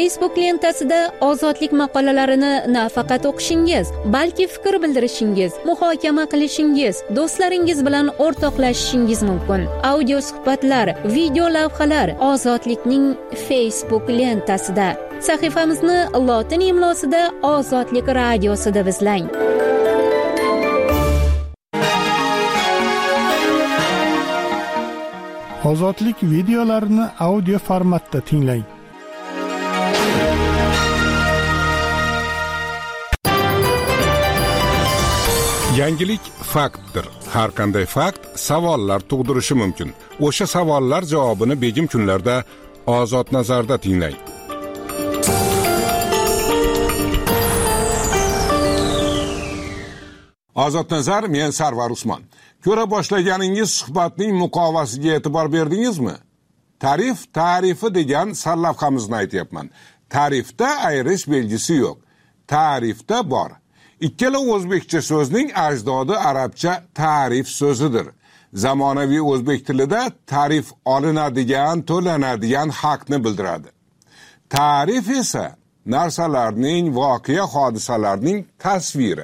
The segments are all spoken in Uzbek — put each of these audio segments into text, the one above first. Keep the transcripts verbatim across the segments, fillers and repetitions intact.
Facebook lentasida ozodlik maqolalarini nafaqat o'qishingiz, balki fikr bildirishingiz, muhokama qilishingiz, do'stlaringiz bilan o'rtoqlashishingiz mumkin. Audio suhbatlar, video lavhalar ozodlikning Facebook lentasida. Sahifamizni lotin imlosida Ozodlik radiosi deb izlang. Ozodlik videolarini audio formatda tinglang. Yangilik faktdir. Har qanday fakt savollar tug'dirishi mumkin. O'sha savollar javobini begim kunlarda Ozod nazarda tinglang. Ozod nazar, men Sarvar Usmon. Ko'ra boshlaganingiz suhbatning muqovasiga e'tibor berdingizmi? Ta'rif, ta'rifi degan sarlavhamizni aytyapman. Ta'rifda ayirish belgisi yo'q. Ta'rifda bor. Ikkala o'zbekcha so'zning ajdodi arabcha ta'rif so'zidir. Zamonaviy o'zbek tilida ta'rif olinadigan, to'lanadigan haqni bildiradi. Ta'rif esa narsalarning, voqea hodisalarning tasviri.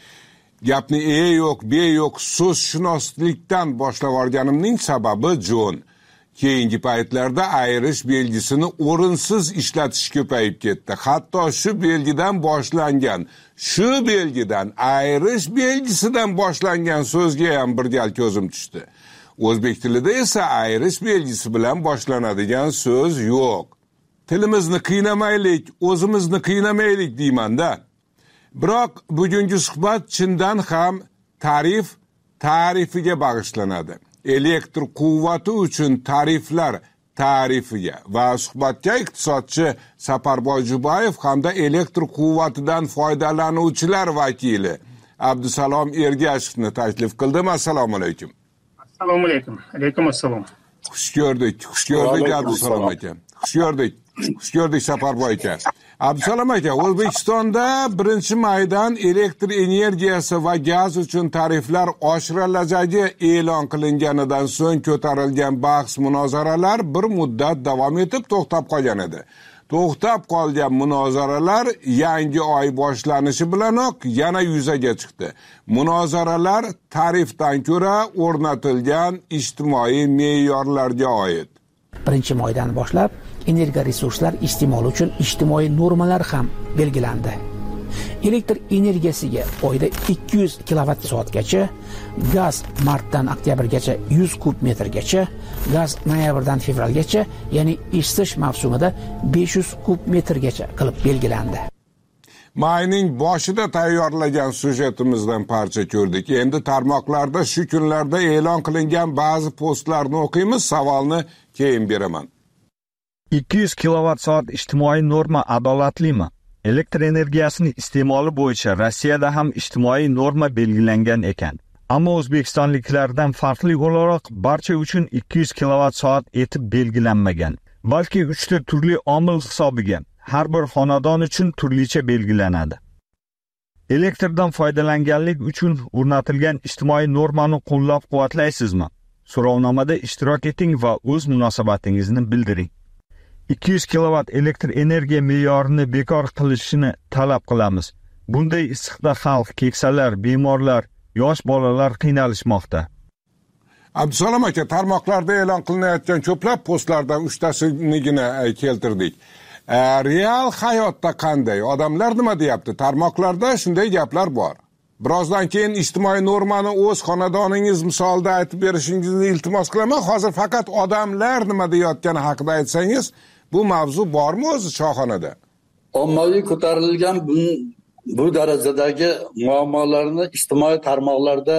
Gapni e yo'q, b yo'q so'zshunoslikdan boshlab olganimning sababi jo'n. Keyingi paytlarda ayirish belgisini o'rinsiz ishlatish ko'payib ketdi. Hatto shu belgidan boshlangan, shu belgidan ayirish belgisidan boshlangan so'zga ham bir gal ko'zim tushdi. O'zbek tilida esa ayirish belgisi bilan boshlanadigan so'z yo'q. Tilimizni qiynamaylik, o'zimizni qiynamaylik deyman-da. Biroq bugungi suhbat chindan ham ta'rif ta'rifiga bag'ishlanadi. Elektr quvvati uchun tariflar ta'rifiga va suhbatga iqtisodchi Saparboy Jubayev hamda elektr quvvatidan foydalanuvchilar vakili Abdusalom Ergashevni taklif qildim. Assalomu alaykum. Assalomu alaykum. Alaykum assalom. Xush ko'rdik. Xush ko'rdik Abdusalom aka. Xush ko'rdik. Xush ko'rdik Saparboy aka. Abdusalom aka, O'zbekistonda birinchi maydan elektr energiyasi va gaz uchun tariflar oshirilajagi e'lon qilinganidan so'ng ko'tarilgan bahs munozaralar bir muddat davom etib to'xtab qolgan edi. To'xtab qolgan munozaralar yangi oy boshlanishi bilanoq yana yuzaga chiqdi. Munozaralar tarifdan ko'ra o'rnatilgan ijtimoiy me'yorlarga oid. Birinchi maydan boshlab energiya resurslar iste'moli uchun ijtimoiy normalar ham belgilandi. Elektr energiyasiga oyda ikki yuz kilovatt soatgacha, gaz martdan oktyabrgacha yuz kub metrgacha, gaz noyabrdan fevralgacha, ya'ni isitish mavsumida besh yuz kub metrgacha qilib belgilandi. Mayning boshida tayyorlagan syujetimizdan parcha ko'rdik. Endi tarmoqlarda shu kunlarda e'lon qilingan ba'zi postlarni o'qiymiz. Savolni keyin beraman. ikki yuz kilovatt soat ijtimoiy norma adolatlimi? Elektr energiyasini iste'moli bo'yicha Rossiyada ham ijtimoiy norma belgilangan ekan. Ammo o'zbekistonliklardan farqli o'laroq barcha uchun ikki yuz kilovatt soat etib belgilanmagan. Balki uchta turli omil hisobiga har bir xonadon uchun turlicha belgilanadi. Elektrdan foydalanganlik uchun o'rnatilgan ijtimoiy normani qo'llab-quvvatlaysizmi? So'rovnomada ishtirok eting va o'z munosabatingizni bildiring. ikki yuz kilovatt elektr energiya me'yorini bekor qilishini talab qilamiz. Bunday issiqda xalq, keksalar, bemorlar, yosh bolalar qiynalishmoqda. Abdusalom aka, tarmoqlarda e'lon qilinayotgan ko'plab postlardan uchtasinigina keltirdik. E, real hayotda qanday? Odamlar nima deyapti? Tarmoqlarda shunday gaplar bor. Birozdan keyin ijtimoiy normani o'z xonadoningiz misolida aytib berishingizni iltimos qilaman. Hozir faqat odamlar nima deyotgani haqida aytsangiz, bu mavzu bormi o'zi choyxonada? Ommaviy ko'tarilgan bu, bu darajadagi muammolarni ijtimoiy tarmoqlarda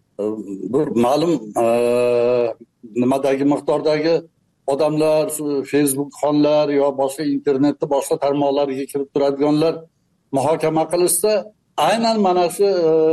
bir ma'lum e, nimadagi miqdordagi odamlar, Facebook xonlar yo boshqa internetda boshqa tarmoqlarga kirib turadiganlar muhokama qilishsa, aynan mana shu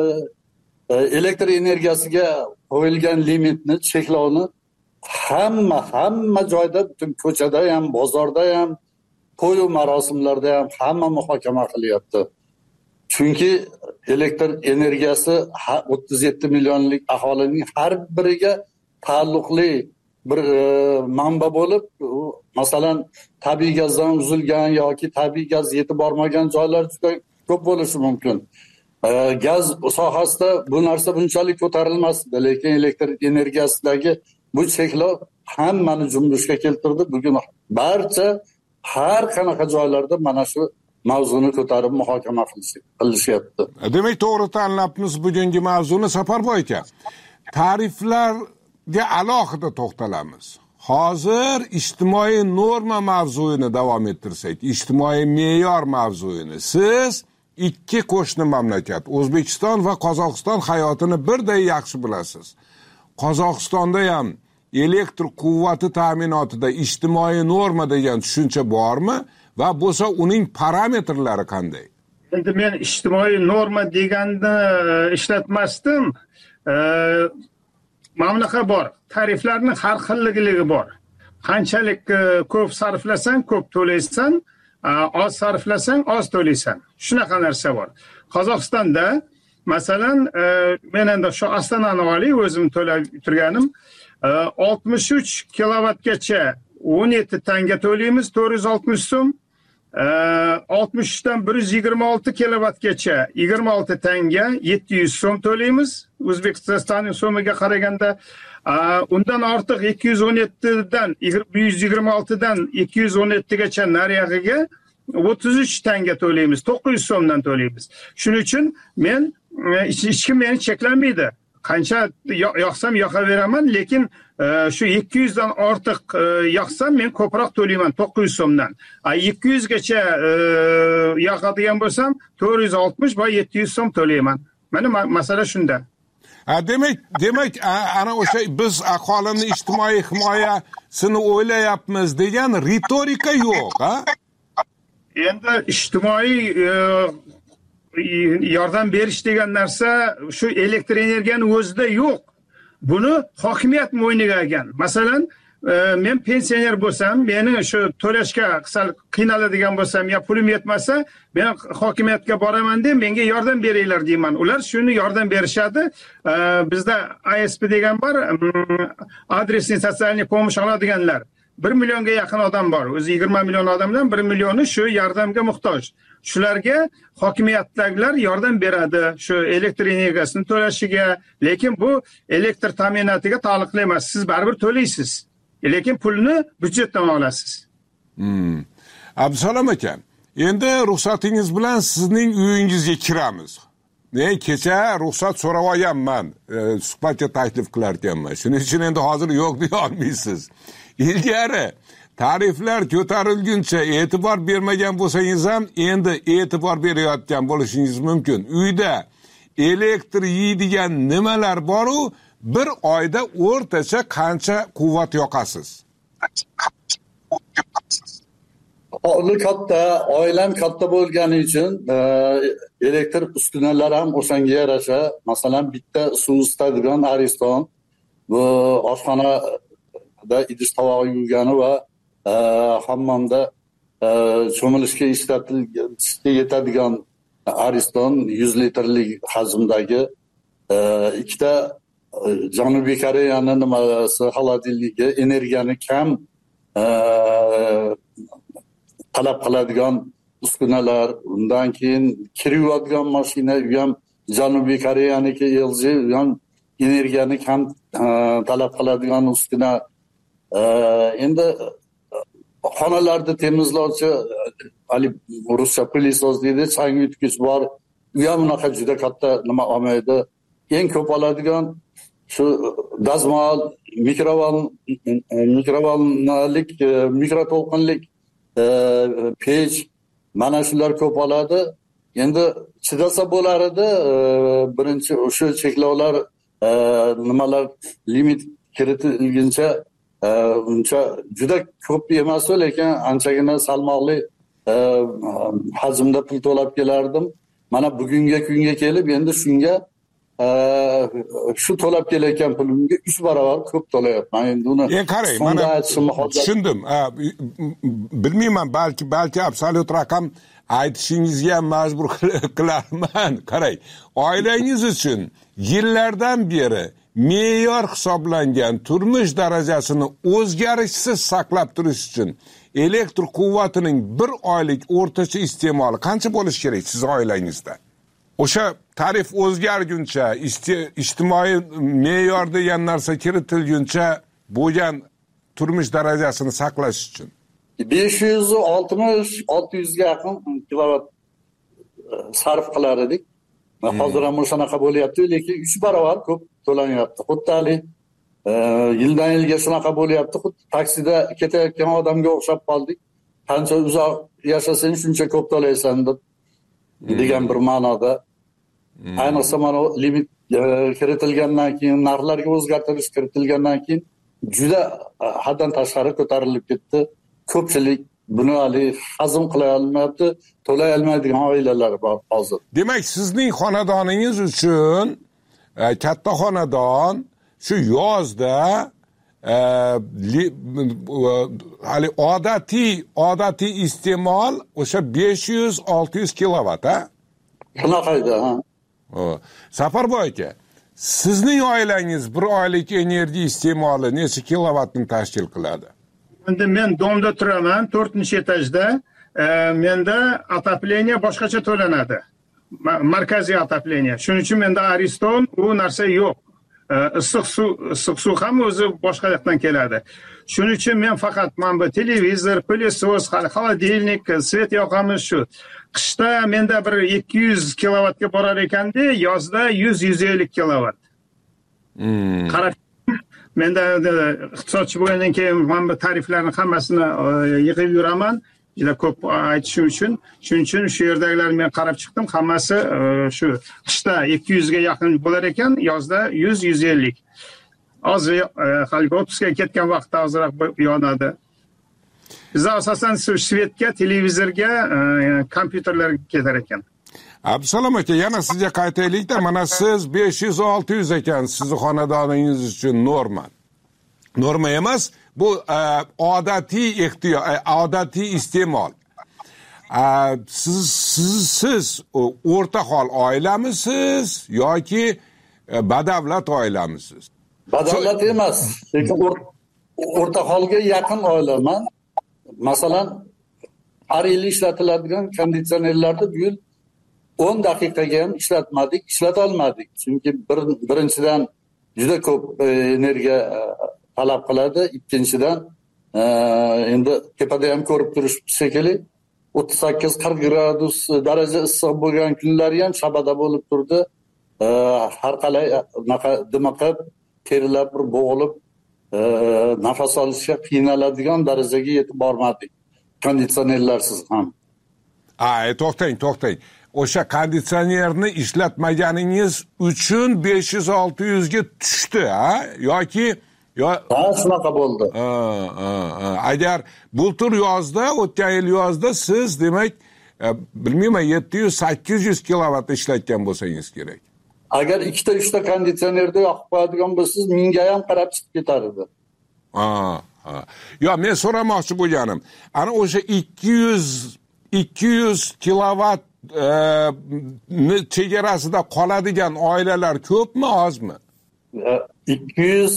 e, elektr energiyasiga qo'yilgan limitni, cheklovni hamma hamma joyda, butun ko'chada ham, bozorda ham, to'y marosimlarda ham hamma muhokama qilyapti. Chunki elektr energiyasi o'ttiz yetti millionlik aholining har biriga taalluqli bir e, manba bo'lib, masalan, tabiiy gazdan uzilgan yoki tabiiy gaz yetib bormagan joylar juda ko'p bo'lishi mumkin. E, gaz sohasida bu narsa bunchalik ko'tarilmasdi, lekin elektr energiyasidagi bu cheklov hammani junbushga keltirdi. Bugun barcha har qanaqa joylarda mana shu mavzuni ko'tarib muhokama qilishyapti. Demak, to'g'ri tanlabmiz bugungi mavzuni, Safarboy aka. Tariflarga alohida to'xtalamiz. Hozir ijtimoiy norma mavzuyini davom ettirsak, ijtimoiy me'yor mavzuyini. Siz ikki qo'shni mamlakat, O'zbekiston va Qozog'iston hayotini birday yaxshi bilasiz. Qozog'istonda ham elektr quvvati ta'minotida ijtimoiy norma degan tushuncha bormi va bo'lsa uning parametrlari qanday? Endi men ijtimoiy norma deganni ishlatmasdim. Mamlaqa bor, tariflarning har xillikligi bor. Qanchalik ko'p sarflasang, ko'p to'laysan, oz sarflasang, oz to'laysan. Shunaqa narsa bor. Qozog'istonda masalan, men endi shu Ostonani olaylik, o'zim to'lab turganim, oltmish uch kilovatgacha o'n yetti tanga to'laymiz, to'rt yuz oltmish so'm. oltmish dan bir yuz yigirma olti kilovatgacha yigirma olti tanga yetti yuz so'm to'laymiz. O'zbekistonning so'miga qaraganda, undan ortiq ikki yuz o'n yetti dan bir yuz yigirma olti dan ikki yuz o'n yetti gacha nariyog'iga o'ttiz uch tanga to'laymiz, to'qqiz yuz so'mdan to'laymiz. Shuning uchun men hech kim meni cheklanmaydi. Qancha yoqsam yoqaveraman, lekin shu ikki yuz dan ortiq yoqsam men ko'proq to'layman, to'qqiz yuz so'mdan. ikki yuz gacha yoqadigan bo'lsam to'rt yuz oltmish va yetti yuz so'm to'layman. Mana masala shunda. Ha, demak, demak, ana o'sha biz aholini ijtimoiy himoyasini o'ylayapmiz degan ritorika yo'q, ha? Endi ijtimoiy yordam berish degan narsa shu elektr energiyaning o'zida yo'q. Buni hokimiyat mo'yniga olgan. Masalan, men pensioner bo'lsam, meni shu to'lashga qisal qiynaladigan bo'lsam, yo pulim yetmasa, men hokimiyatga boraman deb, menga yordam beringlar deyman. Ular shuni yordam berishadi. Bizda A S P degan bor, adresli sotsialniy pomosh oladiganlar. bir millionga yaqin odam bor. O'zi yigirma million odamdan bir millioni shu yordamga muhtoj. Shularga hokimiyatdagilar yordam beradi, shu elektr energiyasini to'lashiga, lekin bu elektr ta'minotiga taalluqli emas. Siz baribir to'laysiz, lekin pulni byudjetdan olasiz. Hmm. Abdusalom aka, endi ruxsatingiz bilan sizning uyingizga kiramiz. Men kecha ruxsat so'rab olganman, suhbatga taklif qilar ekanman. Shuning uchun endi hozir yo'q deya olmaysiz. Ilgari tariflar ko'tarilguncha e'tibor bermagan bo'lsangiz ham endi e'tibor berayotgan bo'lishingiz mumkin. Uyda elektr yeydigan nimalar bor-u, bir oyda o'rtacha qancha quvvat yoqasiz? Oila katta, oilam katta bo'lgani uchun elektr uskunalar ham o'shanga yarasha, masalan, bitta suv isitadigan Ariston, bu oshxona da idish tovoq yuvgani va hammomda cho'milishga ishlatilishga yetadigan Ariston yuz litrlik hajmdagi ikkita Janubiy Koreyaning nimasi xolodilnigi energiyani kam talab qiladigan uskunalar, undan keyin kirayotgan mashina ham Janubiy Koreyaniki L G ham energiyani kam talab qiladigan uskuna. Endi xonalarda temizlovchi, ali ruscha pilisos deydi, chang yutgich bor. U ham unaqa juda katta nima olmaydi. Eng ko'p oladigan shu dazmol, mikroval, mikrovalnalik, mikroto'lqinlik pech, mana shular ko'p oladi. Endi chidasa bo'lar edi, birinchi o'sha cheklovlar, nimalar limit kiritilguncha uncha juda ko'p emas, lekin anchagina salmoqli hajmda pul to'lab kelardim. Mana bugungi kunga kelib endi shunga shu to'lab kelayotgan pulimga uch barobar ko'p to'layapman. Endi uni qarang, mana tushundim. Bilmayman, balki balki absolut raqam aytishingizga majbur qilarman. Qarang, oilangiz uchun yillardan beri me'yor hisoblangan turmush darajasini o'zgarishsiz saqlab turish uchun elektr quvvatining bir oylik o'rtacha iste'moli qancha bo'lishi kerak siz oilangizda? O'sha tarif o'zgarguncha, ijtimoiy me'yor degan narsa kiritilguncha bo'lgan turmush darajasini saqlash uchun besh yuz oltmish olti yuz ga yaqin kilovat sarf qilar edik. Hozir ham shunaqa bo'lyapti, lekin uch barobar ko'p to'lanyapti. Xuddi hali yildan yilga shunaqa bo'lyapti. Xuddi taksida ketayotgan odamga o'xshab qoldik. Qancha uzoq yashasang, shuncha ko'p to'laysan deb degan bir ma'noda. Ayniqsa mana limit kiritilgandan keyin, narxlarga o'zgartirish kiritilgandan keyin juda haddan tashqari ko'tarilib ketdi. Ko'pchilik buni hali hazm qila olmayapti, to'lay olmaydigan oilalar bor hozir. Demak, sizning xonadoningiz uchun e, katta xonadon shu yozda e, li, e, hali odatiy odatiy iste'mol o'sha besh yuz olti yuz kilovat, ha? Shunaqa edi, ha. Safarboy aka, sizning oilangiz bir oylik energiya iste'moli necha kilovatni tashkil qiladi? Endi men domda turaman, to'rtinchi etajda. E, menda отопление boshqacha to'lanadi. Markaziy отопление. Shuning uchun menda Ariston u narsa yo'q. E, issiq suv, issiq suv ham o'zi boshqa yoqdan keladi. Shuning uchun men faqat mana bu televizor, pылесос, холодильник, svet yoqamiz shu. Qishda menda bir ikki yuz kilovatga borar ekanda, yozda yuz yuz ellik kilovat. Hmm. Qarab menda iqtisodchi bo'lgandan keyin mana bu tariflarni hammasini yig'ib yuraman. Juda ko'p aytishim uchun. Shuning uchun shu yerdagilarni men qarab chiqdim. Hammasi shu qishda ikki yuz ga yaqin bo'lar ekan, yozda yuz yuz ellik. Hozir hali o'ttizga ketgan vaqtda ozroq yonadi. Biz asosan svetga, televizorga, kompyuterlarga ketar ekan. Abdusalom aka, yana sizga qaytaylikda, mana siz besh yuz olti yuz ekan sizni xonadoningiz uchun norma. Norma emas, bu e, odatiy ehtiyoj, e, odatiy iste'mol. E, siz siz siz o'rta hol oilamisiz yoki e, badavlat oilamisiz? Badavlat emas, lekin o'rta holga yaqin oilaman. Masalan, har yil ishlatiladigan konditsionerlarni bu yil o'n daqiqaga ham ishlatmadik, ishlata olmadik. Chunki bir, birinchidan juda ko'p e, energiya e, talab qiladi, ikkinchidan e, endi tepada ham ko'rib turish shekilli o'ttiz sakkiz qirq gradus daraja issiq bo'lgan kunlari ham shabada bo'lib turdi. E, har qalay unaqa dimiqib, terilar bir bo'g'ilib, e, nafas olishga qiynaladigan darajaga yetib bormadik. Konditsionerlarsiz ham. Ay, to'xtang, to'xtang. O'sha konditsionerni ishlatmaganingiz uchun besh yuz olti yuz ga tushdi, ha? Yoki yo ha, shunaqa bo'ldi. Ha, ha, ha. Agar bultur yozda, o'tgan yil yozda siz demak, e, bilmayman, yetti yuz sakkiz yuz kilovat ishlatgan bo'lsangiz kerak. Agar ikkita uchta konditsionerda yoqib qo'yadigan bo'lsangiz, mingga ham qarab chiqib ketar edi. Ha, ha. Yo, men so'ramoqchi bo'lganim, ana o'sha ikki yuz ikki yuz kilovat e, chegarasida qoladigan oilalar ko'pmi, ozmi? ikki yuz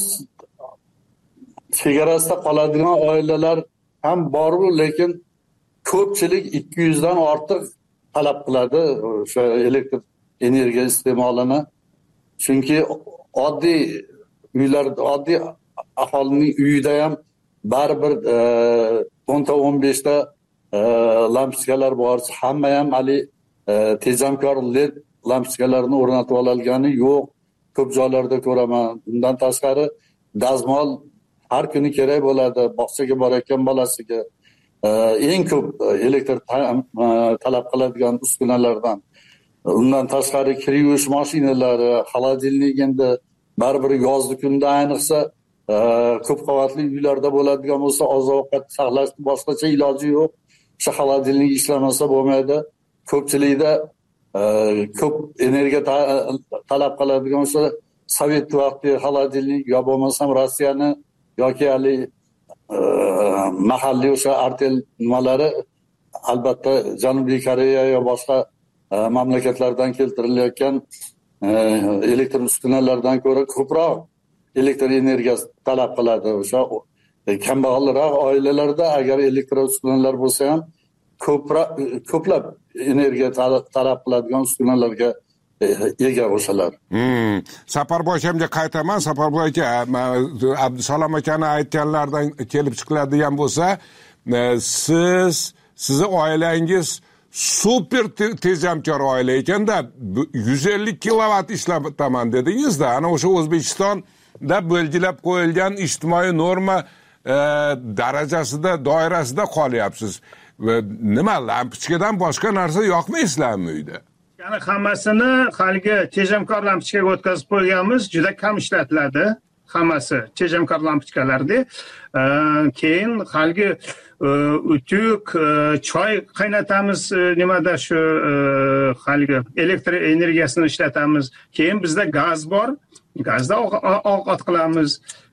chegarasida qoladigan oilalar ham bor, lekin ko'pchilik ikki yuz dan ortiq talab qiladi o'sha elektr energiya iste'molini. Chunki oddiy uylar, oddiy aholining uyida ham baribir o'n ta o'n besh ta lampochkalar bor. Hamma ham hali tejamkor led lampochkalarni o'rnatib olgani yo'q. Ko'p joylarda ko'raman. Bundan tashqari dazmol har kuni kerak bo'ladi bog'chaga borayotgan bolasiga. Eng ko'p elektr talab qiladigan uskunalardan. Undan tashqari kir yuvish mashinalari, холодильник endi baribir yozgi kunda ayniqsa ko'p qavatli uylarda bo'ladigan bo'lsa, oziq-ovqat saqlashning boshqacha iloji yo'q. O'sha холодильник ishlamasa bo'lmaydi. Ko'pchilikda ko'p energiya talab qiladigan bo'lsa, Sovet vaqti холодильник yo bo'lmasam Rossiyani yoki hali mahalliy o'sha artel nimalari, albatta Janubiy Koreya yo boshqa mamlakatlardan keltirilayotgan elektr uskunalardan ko'ra ko'proq elektr energiyasi talab qiladi. O'sha kambag'alroq oilalarda agar elektr uskunalar bo'lsa ham ko'proq ko'plab energiya talab qiladigan uskunalarga ega o'shalar. Hmm. Saparboy akamga qaytaman. Saparboy aka, Abdusalom akani aytganlardan kelib chiqiladigan bo'lsa, siz sizni oilangiz super tejamkor oila ekanda, yuz ellik kilovat ishlataman dedingiz-da. Ana o'sha O'zbekistonda belgilab qo'yilgan ijtimoiy norma e, darajasida, doirasida qolyapsiz. Nima, lampochkadan boshqa narsa yoqmaysizlarmi uyda? Yani hammasini haligi tejamkor lampochkaga o'tkazib qo'yganmiz, juda kam ishlatiladi. Hammasi tejamkor lampochkalarda. Keyin haligi utuk, choy qaynatamiz, nimada shu haligi elektr energiyasini ishlatamiz. Keyin bizda gaz bor, gazda ovqat qilamiz.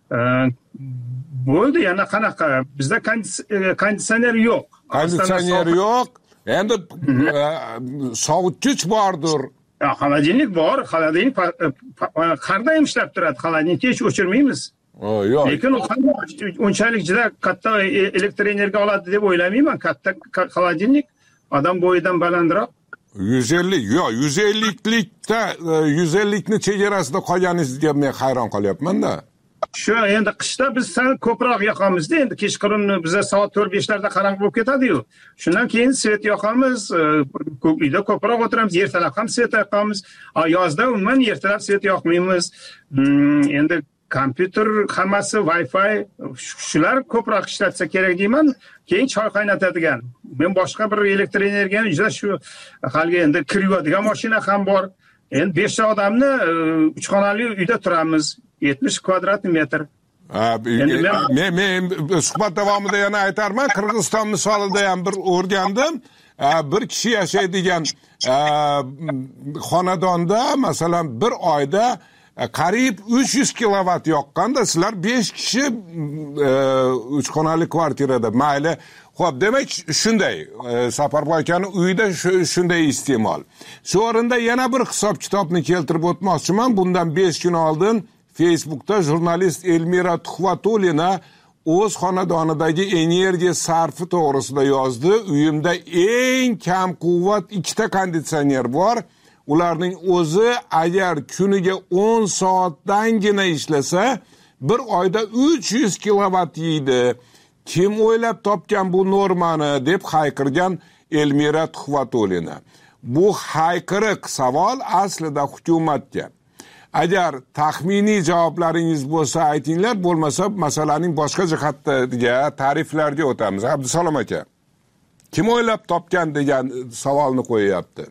Bo'ldi, yana qanaqa? Bizda konditsioner yo'q. Konditsioner yo'q. Endi sovutgich bordir. Xolodilnik bor, xolodilnik har doim ishlab turadi. Xolodilnikni hech o'chirmaymiz. Yo'q. Lekin unchalik juda katta elektr energiya oladi deb o'ylamayman. Katta xolodilnik odam bo'yidan balandroq. yuz ellik, yo'q, yuz elliklikda yuz ellikni chegarasida qolganingizga men hayron qolyapman-da. Shu endi qishda biz sal ko'proq yoqamiz-da, endi kechqurun biza soat to'rt beshlarda qarang bo'lib ketadi-yu. Shundan keyin svet yoqamiz, uyda ko'proq o'tiramiz, ertalab ham svet yoqamiz. Yozda umuman ertalab svet yoqmaymiz. Endi kompyuter hammasi Wi-Fi, shular ko'proq ishlatsa kerak deyman. Keyin choy qaynatadigan. Men boshqa bir elektr energiyani juda shu haligi endi kir yuvadigan mashina ham bor. Endi besh odamni uch xonali uyda turamiz. yetmish kvadrat metr. Men men suhbat davomida yana aytarman, Qirg'iziston misolida ham bir o'rgandim. Bir kishi yashaydigan xonadonda masalan bir oyda qariyb uch yuz kilovat yoqqanda, sizlar besh kishi uch xonali kvartirada. Mayli. Xo'p, demak shunday. Saparboy akani uyida shunday iste'mol. Shu o'rinda yana bir hisob kitobni keltirib o'tmoqchiman. Bundan besh kun oldin Facebook'da jurnalist Elmira Tuhvatulina o'z xonadonidagi energiya sarfi to'g'risida yozdi. Uyimda eng kam quvvat ikkita konditsioner bor. Ularning o'zi agar kuniga o'n soatdangina ishlasa, bir oyda uch yuz kilovat yeydi. Kim o'ylab topgan bu normani deb hayqirgan Elmira Tuhvatulina. Bu hayqiriq savol aslida hukumatga. Agar taxminiy javoblaringiz bo'lsa aytinglar, bo'lmasa masalaning boshqa jihatiga, ta'riflarga o'tamiz. Abdusalom aka, kim o'ylab topgan degan savolni qo'yapti.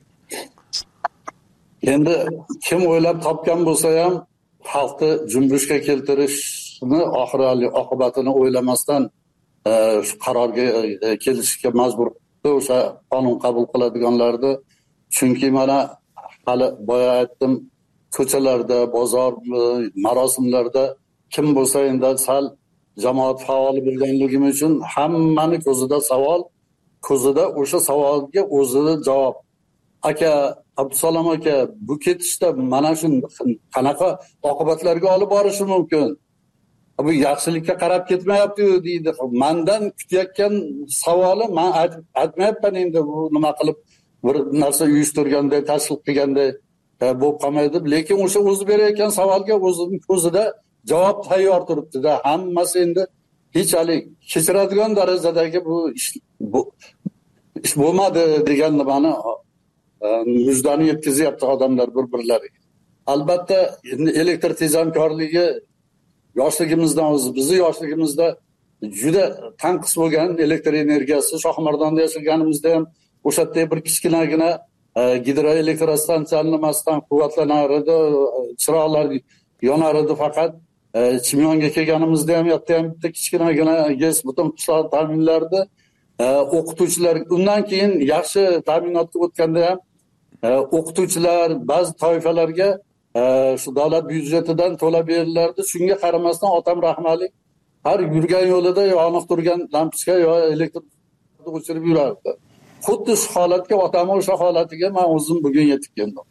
Endi kim o'ylab topgan bo'lsa ham xalqni junbushga keltirishni oxirgi oqibatini o'ylamasdan shu qarorga kelishga majbur o'sha qonun qabul qiladiganlarni. Chunki mana hali boya aytdim, ko'chalarda, bozor, marosimlarda kim bo'lsa endi sal jamoat faoli bo'lganligim uchun hammani ko'zida savol, ko'zida o'sha savolga o'zini javob. Aka, Abdusalom aka, bu ketishda mana shu qanaqa oqibatlarga olib borishi mumkin? Bu yaxshilikka qarab ketmayapti-yu deydi. Mendan kutayotgan savoli men aytmayapman endi bu nima qilib bir narsa uyushtirganda, tashkil qilganda bo'lib qolmaydi. Lekin o'sha o'zi berayotgan savolga o'zining ko'zida javob tayyor turibdi-da. Hammasi endi hech hali kechiradigan darajadagi bu ish bu ish bo'lmadi degan nimani mujdani yetkazyapti odamlar bir-birlariga. Albatta endi elektr tejamkorligi yoshligimizdan o'zi, bizni yoshligimizda juda tanqis bo'lgan elektr energiyasi. Shohmardonda yashaganimizda ham o'sha yerda bir kichkinagina gidroelektrostansiyani nimasdan quvvatlanar edi, chiroqlar yonar edi. Faqat Chimyonga kelganimizda ham yoqda ham bitta kichkinagina gaz butun qishloq ta'minlardi. O'qituvchilar undan keyin yaxshi ta'minotga o'tganda ham o'qituvchilar ba'zi toifalarga shu davlat byudjetidan to'lab berilardi. Shunga qaramasdan otam rahmali har yurgan yo'lida yoniq turgan lampochka yo elektr o'chirib yurardi. Xuddi shu holatga, otam o'sha holatiga men o'zim bugun yetib keldim.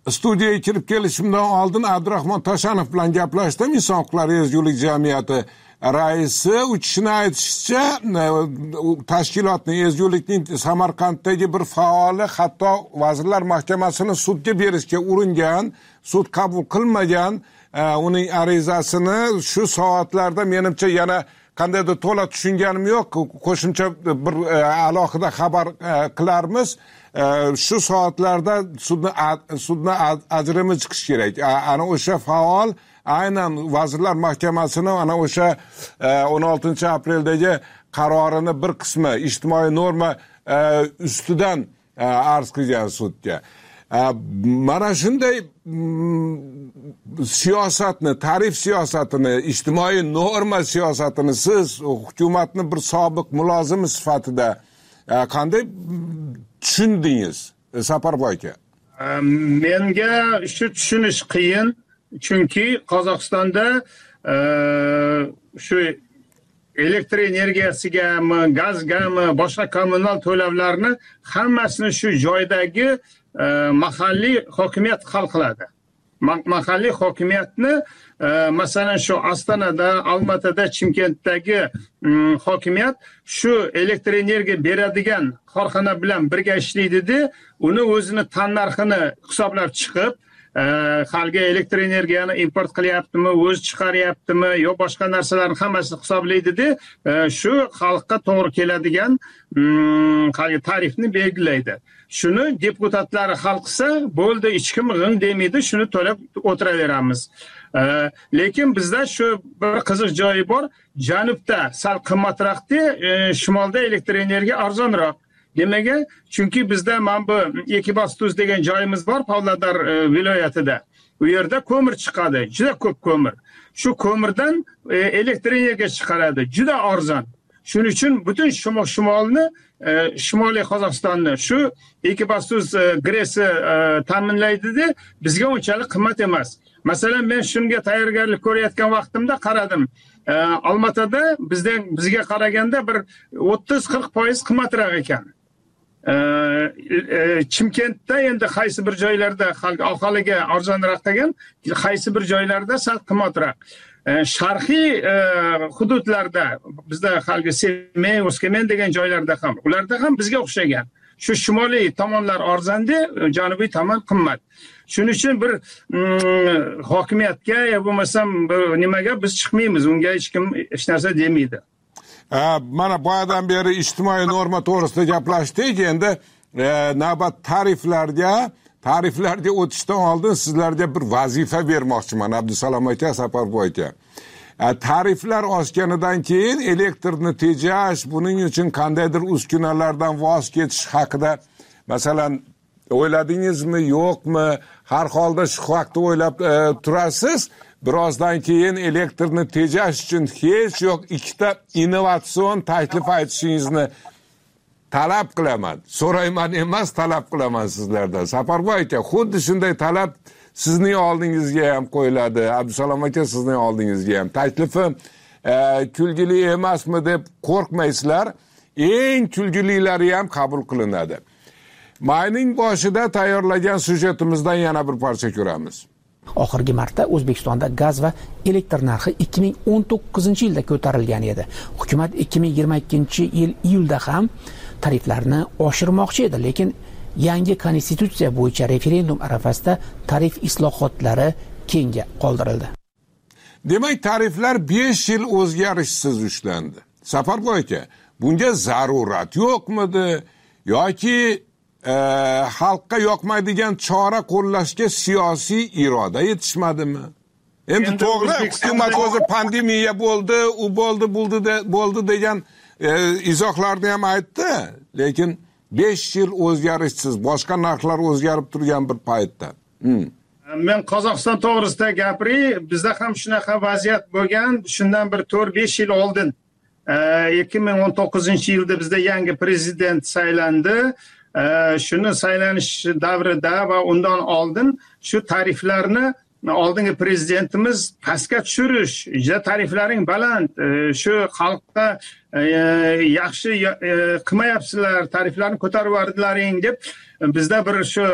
studiyaga kirib kelishimdan oldin Abdurahmon Toshanov bilan gaplashdim. Inson huquqlari ezgulik jamiyati raisi. U kishini aytishicha, tashkilotning, ezgulikning Samarqanddagi bir faoli hatto Vazirlar Mahkamasini sudga berishga uringan, sud qabul qilmagan uning arizasini shu soatlarda menimcha yana qandaydir to'la tushunganim yo'q. Qo'shimcha bir alohida xabar qilarmiz. Shu soatlarda sudni sudni ajrimi chiqish kerak. Ana o'sha faol aynan Vazirlar Mahkamasining ana o'sha o'n oltinchi apreldagi qarorini bir qismi ijtimoiy norma ustidan arz qilgan sudga. Mana shunday siyosatni, tarif siyosatini, ijtimoiy norma siyosatini siz hukumatning bir sobiq mulozimi sifatida qanday tushundingiz, Saparboy aka? Menga shu tushunish qiyin, chunki Qozog'istonda shu elektr energiyasigami, gazgami, boshqa kommunal to'lovlarni hammasini shu joydagi mahalliy hokimiyat hal qiladi. Mahalliy hokimiyatni masalan shu Ostonada, Olmaotada, Chimkentdagi hokimiyat shu elektr energiya beradigan korxona bilan birga ishlaydi-da, uni o'zini tannarxini hisoblab chiqib, xalqqa elektr energiyani import qilyaptimi, o'zi chiqaryaptimi, yo boshqa narsalarni hammasini hisoblaydi-da, shu xalqqa to'g'ri keladigan tarifni belgilaydi. Shuni deputatlar hal qilsa, bo'ldi, hech kim g'ing demaydi, shuni to'lab o'tiraveramiz. Lekin bizda shu bir qiziq joyi bor, janubda sal qimmatroqda, shimolda elektr energiya arzonroq. Nimaga? Chunki bizda mana bu Ekibastuz degan joyimiz bor, Pavlodar viloyatida. U yerda ko'mir chiqadi, juda ko'p ko'mir. Shu ko'mirdan elektr energiya chiqaradi, juda arzon. Shuning uchun butun shimolni, Shimoliy Qozog'istonni shu Ekibastuz gresi ta'minlaydi-da, bizga unchalik qimmat emas. Masalan, men shunga tayyorgarlik ko'rayotgan vaqtimda qaradim. Olmaotada bizdan bizga qaraganda bir o'ttiz qirq foiz qimmatroq ekan. Chimkentda endi qaysi bir joylarda xalq aholiga arzonroq degan, qaysi bir joylarda sal qimmatroq. Sharqiy hududlarda bizda xalqi Semey, O'skamen degan joylarda ham, ularda ham bizga o'xshagan. Shu shimoliy tomonlar arzonda, janubiy tomon qimmat. Shuning uchun bir hokimiyatga yo bo'lmasam nimaga biz chiqmaymiz, unga hech kim hech narsa demaydi. Mana boyadan beri ijtimoiy norma to'g'risida gaplashdik. Endi navbat tariflarga Tariflarga o'tishdan oldin sizlarga bir vazifa bermoqchiman, Abdusalom aka, Saparboy aka. Tariflar oshganidan keyin elektrni tejash, buning uchun qandaydir uskunalardan voz kechish haqida masalan o'yladingizmi, yo'qmi? Har holda shu vaqtda o'ylab turasiz. Birozdan keyin elektrni tejash uchun hech yo'q ikkita innovatsion taklif aytishingizni talab qilaman. So'rayman emas, talab qilaman sizlardan. Saparboy aka, xuddi shunday talab sizning oldingizga ham qo'yiladi. Abdusalom aka, sizning oldingizga ham. Taklifi kulgili emasmi deb qo'rqmaysizlar. Eng kulgililari ham qabul qilinadi. Mayning boshida tayyorlagan syujetimizdan yana bir parcha ko'ramiz. Oxirgi marta O'zbekistonda gaz va elektr narxi ikki ming o'n to'qqizinchi yilda ko'tarilgan edi. Hukumat ikki ming yigirma ikkinchi yil iyulda ham tariflarni oshirmoqchi edi, lekin yangi konstitutsiya bo'yicha referendum arafasida tarif islohotlari keyinga qoldirildi. Demak, tariflar besh yil o'zgarishsiz ushlandi. Saparboy aka, bunga zarurat yo'qmidi yoki e, xalqqa yoqmaydigan chora qo'llashga siyosiy iroda yetishmadimi? Endi to'g'ri, hukumat o'zi pandemiya bo'ldi, u bo'ldi, bo'ldi de, bo'ldi degan e, izohlarni ham aytdi, lekin besh yil o'zgarishsiz, boshqa narxlar o'zgarib turgan bir paytda. Hmm. Men Qozog'iston to'g'risida gapiray, bizda ham shunaqa vaziyat bo'lgan, shundan bir to'rt besh yil oldin ikki ming o'n to'qqizinchi yilda bizda yangi prezident saylandi. Shuni saylanish davrida va undan oldin shu tariflarni oldingi prezidentimiz pastga tushirish, juda tariflaring baland, shu xalqqa yaxshi qilmayapsizlar, tariflarni ko'tarib yubordilaring deb bizda bir shu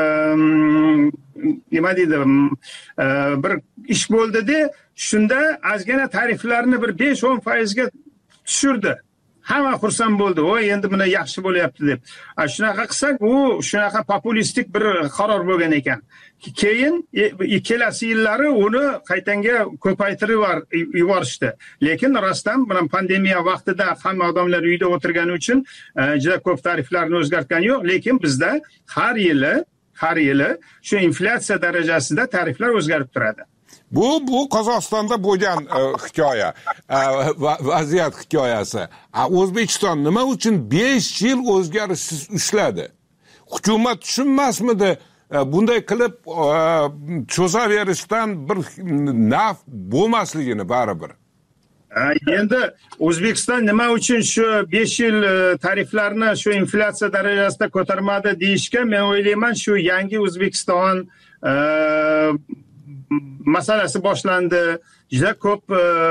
nima deydi, bir ish bo'ldida, shunda ozgina tariflarni bir besh o'n foizga tushirdi. Hamma xursand bo'ldi. Voy, endi buni yaxshi bo'lyapti deb. Shunaqa qilsak, u shunaqa populistik bir qaror bo'lgan ekan. Keyin kelasi yillari uni qaytanga ko'paytirib yuborishdi. Lekin rostdan bilan pandemiya vaqtida hamma odamlar uyda o'tirgani uchun juda ko'p tariflarni o'zgartgani yo'q, lekin bizda har yili, har yili shu inflyatsiya darajasida tariflar o'zgarib turadi. Bu bu Qozog'istonda bo'lgan hikoya, vaziyat hikoyasi. O'zbekiston nima uchun besh yil o'zgarishsiz ushladi? Hukumat tushunmasmidi? Bunday qilib cho'zaverishdan bir naf bo'lmasligini baribir. Endi O'zbekiston nima uchun shu besh yil tariflarni shu inflyatsiya darajasida ko'tarmadi deyishga, men o'ylayman, shu yangi O'zbekiston masalasi boshlandi. Juda ko'p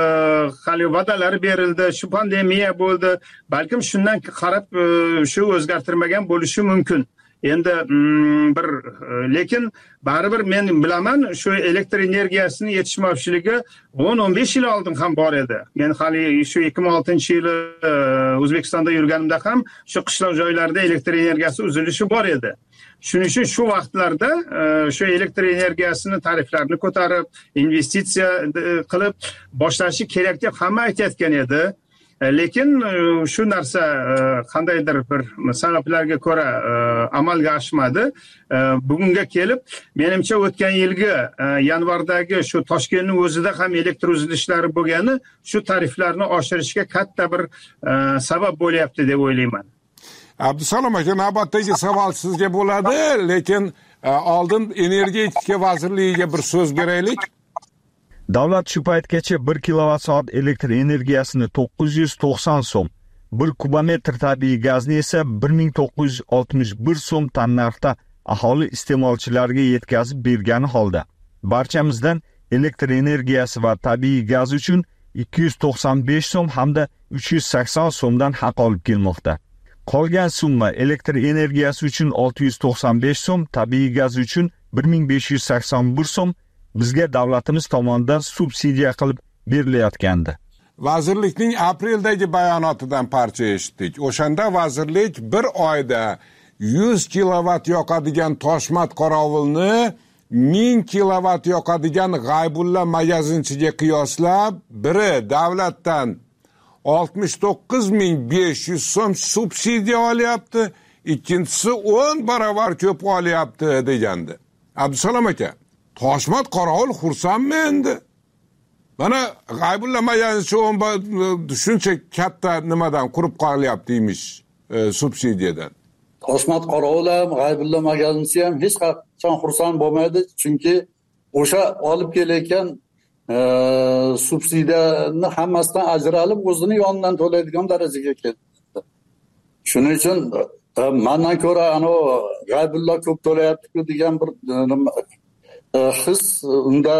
hali va'dalar berildi, shu pandemiya bo'ldi. Balkim shundan qarab shu o'zgartirmagan bo'lishi mumkin. Endi bir lekin baribir men bilaman, shu elektr energiyasini yetishmovchiligi o'n o'n besh yil oldin ham bor edi. Men hali shu ikki ming oltinchi yili O'zbekistonda yurganimda ham shu qishloq joylarda elektr energiyasi uzilishi bor edi. Shuning uchun shu vaqtlarda shu elektr energiyasini tariflarini ko'tarib, investitsiya qilib boshlashi kerak deb hamma aytayotgan edi. Lekin shu narsa qandaydir bir sabablarga ko'ra amalga oshmadi. Bugunga kelib, menimcha o'tgan yilgi yanvardagi shu Toshkentning o'zida ham elektr uzilishlari bo'lgani shu tariflarni oshirishga katta bir sabab bo'lyapti deb o'ylayman. Abdusalom aka, navbatdagi savol sizga bo'ladi, lekin oldin energetika vazirligiga bir so'z beraylik. Davlat shu paytgacha bir kilovatt soat elektr energiyasini to'qqiz yuz to'qson so'm, bir kubometr tabiiy gazni esa bir ming to'qqiz yuz oltmish bir so'm tannarxda aholi iste'molchilariga yetkazib bergani holda, barchamizdan elektr energiyasi va tabiiy gaz uchun ikki yuz to'qson besh so'm hamda uch yuz sakson so'mdan haq olib kelmoqda. Qolgan summa elektr energiyasi uchun olti yuz to'qson besh so'm, tabiiy gaz uchun bir ming besh yuz sakson bir so'm bizga davlatimiz tomonidan subsidiya qilib berilayotgandi. Vazirlikning apreldagi bayonotidan parcha eshitdik. O'shanda vazirlik bir oyda yuz kilovatt yoqadigan Toshmat qorovulni ming kilovatt yoqadigan G'aybulla magazinchiga qiyoslab, biri davlatdan oltmish to'qqiz ming besh yuz so'm subsidiya olyapti, ikkinchisi o'n barobar ko'p olyapti degandi. Abdusalom aka, Toshmat qorovul xursandmi endi? Mana G'aybulla magazinchi shuncha katta nimadan qurib qolyapti emish, subsidiyadan. Toshmat qorovul ham, G'aybulla magazinchi ham hech qachon xursand bo'lmaydi, chunki o'sha olib kelayotgan subsidiyani hammasidan ajralib o'zini yonidan to'laydigan darajaga keldi. Shuning uchun mendan ko'ra ana G'aybulla ko'p to'layapti-ku degan bir his unda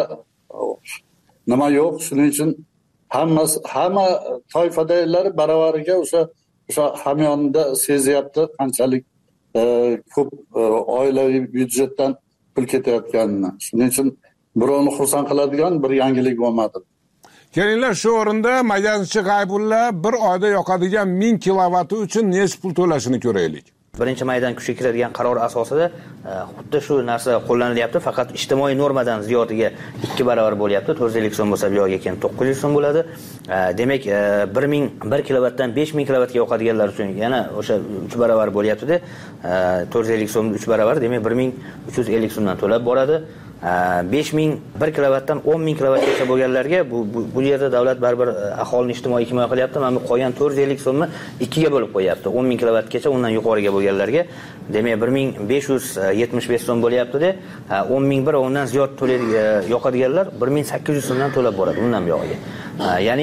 nima yo'q. Shuning uchun hamma hamma toifadagilar baravariga o'sha o'sha hamyonida sezyapti qanchalik ko'p oilaviy byudjetdan pul ketayotganini. Shuning uchun birovni xursand qiladigan bir yangilik bo'lmadi. Kelinglar, shu o'rinda magazinchi G'aybulla bir oyda yoqadigan ming kilovati uchun nechta pul to'lashini ko'raylik. Birinchi maydan kuchga kiradigan qaror asosida xuddi shu narsa qo'llanilyapti, faqat ijtimoiy normadan ziyodiga ikki barobar bo'lyapti. to'rt yuz ellik so'm bo'lsa, bu yoqqa keyin to'qqiz yuz so'm bo'ladi. Demak, bir ming bir kilovatdan besh ming kilovatga yoqadiganlar uchun yana o'sha uch barobar bo'lyapti-da. to'rt yuz ellik so'm uch barobar, demak bir ming uch yuz ellik so'mdan to'lab boradi. besh ming bir kilovatdan o'n ming kilovatgacha bo'lganlarga bu bu yerda davlat baribir aholini ijtimoiy himoya qilyapti. Mana bu qolgan to'rt yuz ellik so'mni ikkiga bo'lib qo'yapti. o'n ming kilovatgacha undan yuqoriga bo'lganlarga, demak bir ming besh yuz yetmish besh so'm bo'lyapti-da. o'n ming bir undan ziyod to'laydi yoqadiganlar bir ming sakkiz yuz so'mdan to'lab boradi undan buyog'iga. Ya'ni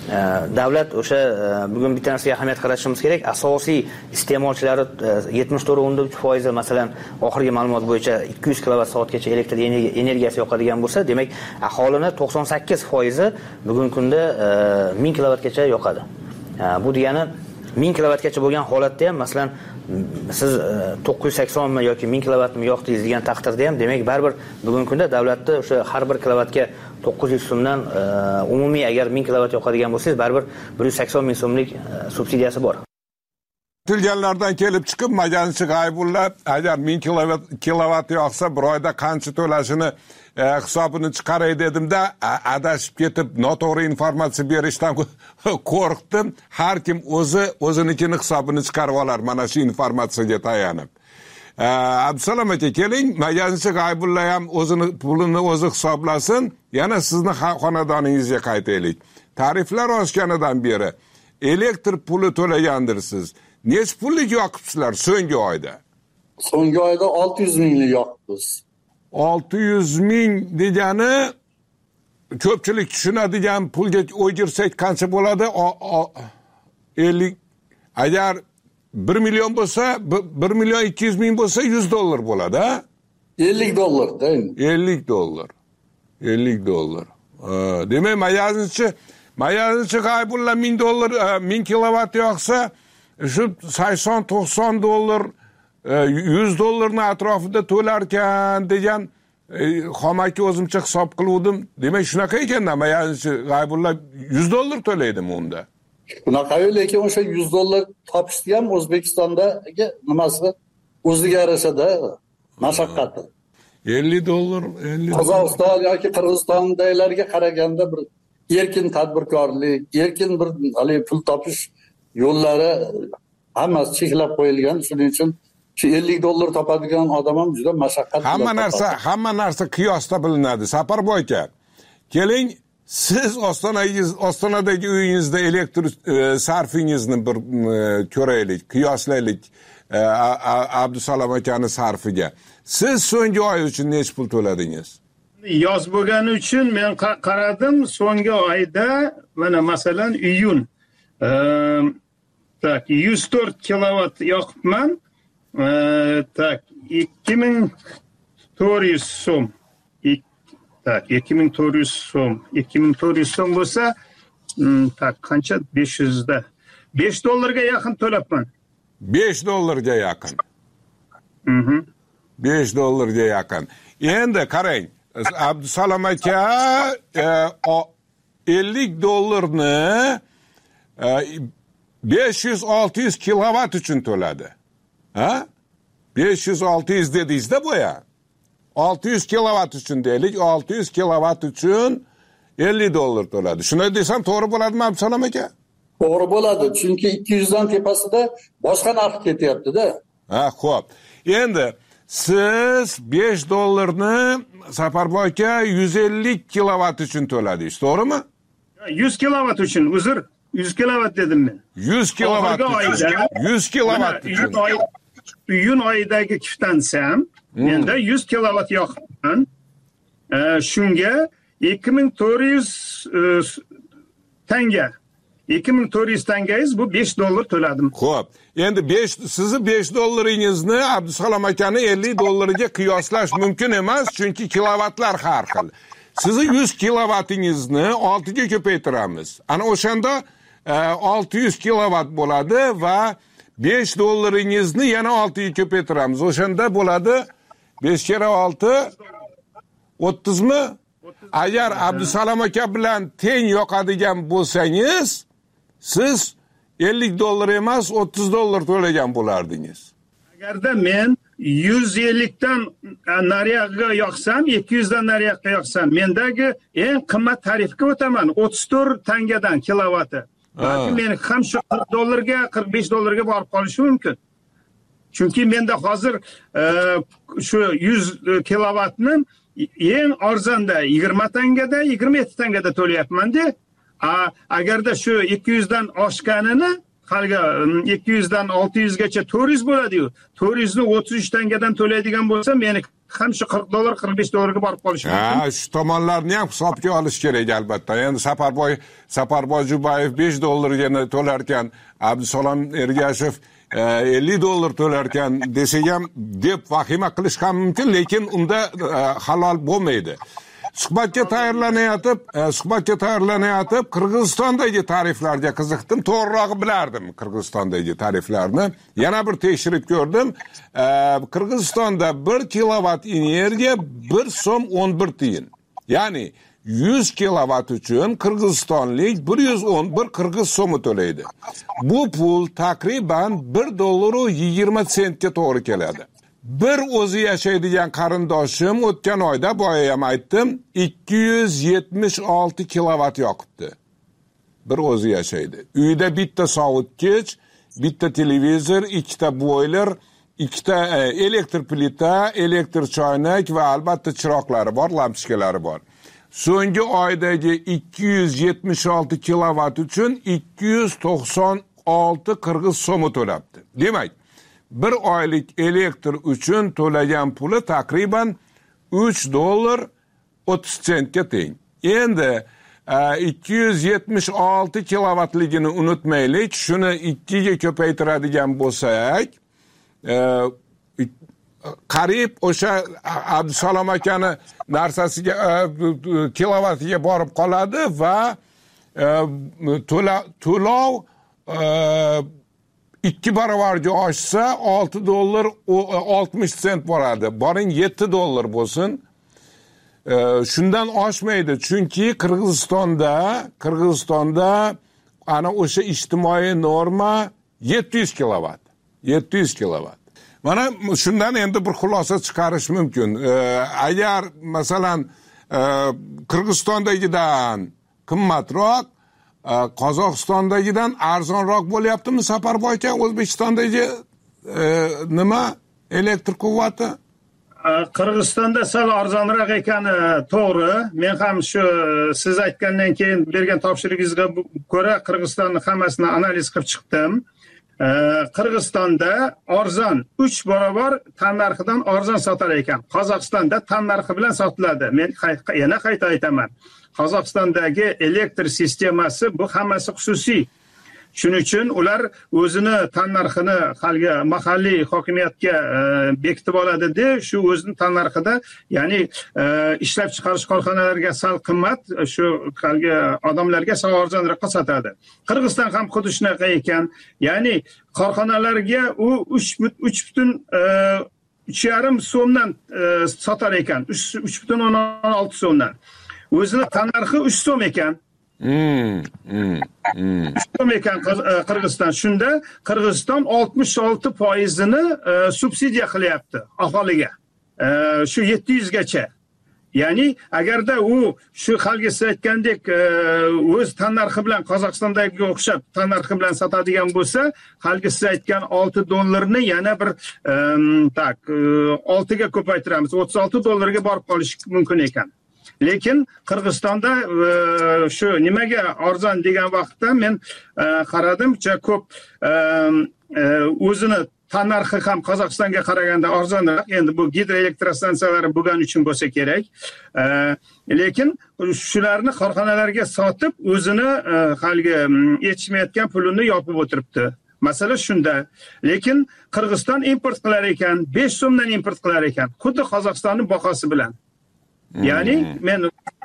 davlat o'sha bugun bitta narsaga ahamiyat qaratishimiz kerak. Asosiy iste'molchilari yetmish to'rt nuqta uch foiz masalan oxirgi ma'lumot bo'yicha ikki yuz kilovat soatgacha elektr energiyasi yoqadigan bo'lsa, demak aholini to'qson sakkiz foizi bugungi kunda ming kilovatgacha yoqadi. Bu degani ming kilovatgacha bo'lgan holatda ham masalan siz to'qqiz yuz saksonmi yoki ming kilovatmi yoqdingiz degan taqdirda ham demak baribir bugungi kunda davlatda o'sha har bir kilovatga to'qqiz yuz so'mdan umumiy agar ming kilovat yoqadigan bo'lsangiz baribir bir yuz sakson ming so'mlik subsidiyasi bor. Tilganlardan kelib chiqib majanchi G'aybulla agar ming kilovat yoqsa bir oyda qancha to'lashini hisobini chiqaray dedimda adashib ketib noto'g'ri informatsiya berishdan qo'rqdim. Har kim o'zi o'zinikini hisobini chiqarib olar mana shu informatsiyaga tayanib. Abdusalom aka keling, majanchi G'aybulla ham o'zini pulini o'zi hisoblasin. Yana sizni xonadoningizga qaytaylik. Tariflar oshganidan beri elektr puli to'lagandirsiz. Nech pullik yoqibsizlar so'nggi oyda? So'nggi oyda olti yuz minglik yoqibmiz. olti yuz ming degani ko'pchilik tushunadigan pulga o'girsak qancha bo'ladi? ellik agar bir million bo'lsa, bir million ikki yuz ming bo'lsa yuz dollar bo'ladi, ha? ellik dollar, deymi? ellik dollar. ellik dollar. Demak, mayazinchi, mayazinchi G'aybulla ming dollar, ming kilovat yoqsa, shu sakson to'qson dollar, yuz dollarning atrofida to'larkan degan xomaki o'zimcha hisob qiluvdim. Demak, shunaqa ekanda, mayazinchi G'aybulla yuz dollar to'laydimi unda? Bunaqa-yu, lekin o'sha yuz dollar topishni ham O'zbekistondagi nimasi o'ziga yarashada mashaqqati. ellik dollar, ellik Qozog'iston yoki Qirg'izistondagilarga qaraganda bir erkin tadbirkorlik, erkin bir hali pul topish yo'llari hammasi cheklab qo'yilgan. Shuning uchun shu ellik dollar topadigan odam ham juda mashaqqat. Hamma narsa, hamma narsa qiyosda bilinadi. Saparboy aka, keling, siz ostonangiz, ostonadagi uyingizda elektr e, sarfingizni bir e, ko'raylik, qiyoslaylik e, Abdusalom akaning sarfiga. Siz so'nggi oy uchun nech pul to'ladingiz? Yoz bo'lgani uchun men qaradim, so'nggi oyda mana masalan iyun e, tak yuz to'rt kilovat yoqibman. E, tak ikki ming to'rt yuz so'm. Tak ikki ming to'rt yuz so'm. ikki ming to'rt yuz so'm bo'lsa, tak qancha? besh yuz da. besh dollarga yaqin to'labman. besh dollarga yaqin. Mhm. besh dollarga yaqin. Endi qarang, Abdusalom aka e, ellik dollarni e, besh yuz olti yuz kilovat uchun to'ladi. Ha? besh yuz olti yuz dedingizda bo'ya. olti yuz kilovat uchun deylik, olti yuz kilovat uchun ellik dollar to'ladi. Shuni desam to'g'ri bo'ladimi Abdusalom aka? To'g'ri bo'ladi, chunki ikki yuz dan tepasida boshqa narx ketyapti-da. Ha, xo'p. Endi siz besh dollarni Saparboy aka yuz ellik kilovat uchun to'ladingiz, to'g'rimi? yuz kilovat uchun, uzr, yuz kilovat dedim men. yuz kilovat uchun. yuz kilovat uchun. Iyun oyidagi kiftansam, menda yuz kilovat yoqibman. Shunga ikki ming to'rt yuz tanga. ikki ming to'rt yuz tangangiz bu besh dollar to'ladim. Xo'p. Endi besh sizni besh dollaringizni Abdusalom akani ellik dollariga qiyoslash mumkin emas, chunki kilovatlar har xil. Sizni yuz kilovatingizni oltiga ko'paytiramiz. Ana o'shanda olti yuz kilovat bo'ladi va besh dollaringizni yana oltiga ko'paytiramiz. O'shanda bo'ladi besh kira olti o'ttizmi? Agar Abdusalom aka bilan teng yoqadigan bo'lsangiz, siz ellik dollar emas, o'ttiz dollar to'lagan bo'lardingiz. Agarda men yuz ellik dan nariyoqqa yoqsam, ikki yuz dan nariyoqqa yoqsam, mendagi eng qimmat tarifga o'taman, o'ttiz to'rt tangadan kilovati. Balki men ham shu qirq dollarga, qirq besh dollarga borib qolishi mumkin. Chunki menda hozir shu yuz kilovatni eng arzonda yigirma tangada, yigirma yetti tangada to'layapman-da. Agarda shu ikki yuz dan oshganini, halga ikki yuz dan olti yuz gacha to'rt yuz bo'ladi-yu. to'rt yuz ni o'ttiz uch tangadan to'laydigan bo'lsa, meni ham shu qirq dollar qirq besh dollarga borib qolishi mumkin. Ha, shu tomonlarni ham hisobga olish kerak albatta. Endi Safarboy Safarboy Jubayev besh dollarga to'larkan, Abdusalom Ergashev ellik dollar to'larkan desak ham deb vahima qilish ham mumkin, lekin unda halol bo'lmaydi. Suhbatga tayyorlanayotib, suhbatga tayyorlanayotib Qirg'izistondagi tariflarga qiziqdim, to'g'rirog'i bilardim Qirg'izistondagi tariflarni. Yana bir tekshirib ko'rdim. Qirg'izistonda bir kilovat energiya bir so'm o'n bir tiyin. Ya'ni yuz kilovat uchun Qirg'izistonlik bir yuz o'n bir qirg'iz so'mi to'laydi. Bu pul takriban bir dollar yigirma sentga to'g'ri keladi. Bir o'zi yashaydigan qarindoshim o'tgan oyda boya ham aytdim, ikki yuz yetmish olti kilovat yoqibdi. Bir o'zi yashaydi. Uyda bitta sovutgich, bitta televizor, ikkita boiler, ikkita elektr plita, elektr choynak va albatta chiroqlari bor, lampochkalari bor. So'nggi oydagi ikki yuz yetmish olti kilovat uchun ikki yuz to'qson olti qirg'iz so'mi to'labdi. Demak, bir oylik elektr uchun to'lagan puli takriban uch dollar o'ttiz sentga teng. Endi ikki yuz yetmish olti kilovatligini unutmaylik. Shuni ikkiga ko'paytiradigan bo'lsak, qarib o'sha Abdusalom akani narsasiga kilovatiga borib qoladi va to'lov ikki barobarga oshsa olti dollar oltmish sent boradi. Boring yetti dollar bo'lsin. Shundan oshmaydi. Chunki Qirg'izistonda, Qirg'izistonda ana o'sha ijtimoiy norma yetti yuz kilovat. yetti yuz kilovat. Mana shundan endi bir xulosa chiqarish mumkin. Agar masalan Qirg'izistondagidan qimmatroq, Qozog'istondagidan arzonroq bo'lyaptimi Safarboy aka O'zbekistondagi nima elektr quvvati? Qirg'izistonda sal arzonroq ekani to'g'ri. Men ham shu siz aytgandan keyin bergan topshirigingizga ko'ra Qirg'izistonni hammasini analiz qilib chiqdim. Qirg'izistonda arzon uch barobar tan narxidan arzon sotar ekan. Qozog'istonda tan narxi bilan sotiladi. Men yana qayta aytaman. Qozog'istondagi elektr sistemasi bu hammasi xususiy. Shuning uchun ular o'zini tan narxini halga mahalliy hokimiyatga bekitib oladi-da, shu o'zining tan narxida, ya'ni ishlab chiqarish korxonalariga sal qimmat, shu halga odamlarga sal arzonroq sotadi. Qirg'iziston ham xuddi shunaqa ekan. Ya'ni korxonalarga u uch butun uch yarim so'mdan sotar ekan, uch butun o'n olti so'mdan. O'zini tan narxi uch so'm ekan. Hmm, hmm, hmm. uch so'm ekan Qirg'iziston. Shunda Qirg'iziston oltmish olti foizini subsidiya qilyapti aholiga. Shu yetti yuz gacha. Ya'ni agarda u shu xalga siz aytgandek o'z tan narxi bilan Qozog'istondagiga o'xshab tan narxi bilan sotadigan bo'lsa, xalga siz aytgan olti dollarni yana bir tak olti ga ko'paytiramiz. o'ttiz olti dollarga borib qolish mumkin ekan. Lekin Qirg'izistonda shu nimaga arzon degan vaqtda men qaradim, juda ko'p o'zini tan narxi ham Qozog'istonga qaraganda arzonroq. Endi bu gidroelektrostansiyalari bo'lgani uchun bo'lsa kerak. Lekin shularni korxonalarga sotib, o'zini halgi yetishmayotgan pulini yopib o'tiribdi. Masala shunda. Lekin Qirg'iziston import qilar ekan, besh so'mdan import qilar ekan, xuddi Qozog'istonning bahosi bilan. Ya'ni men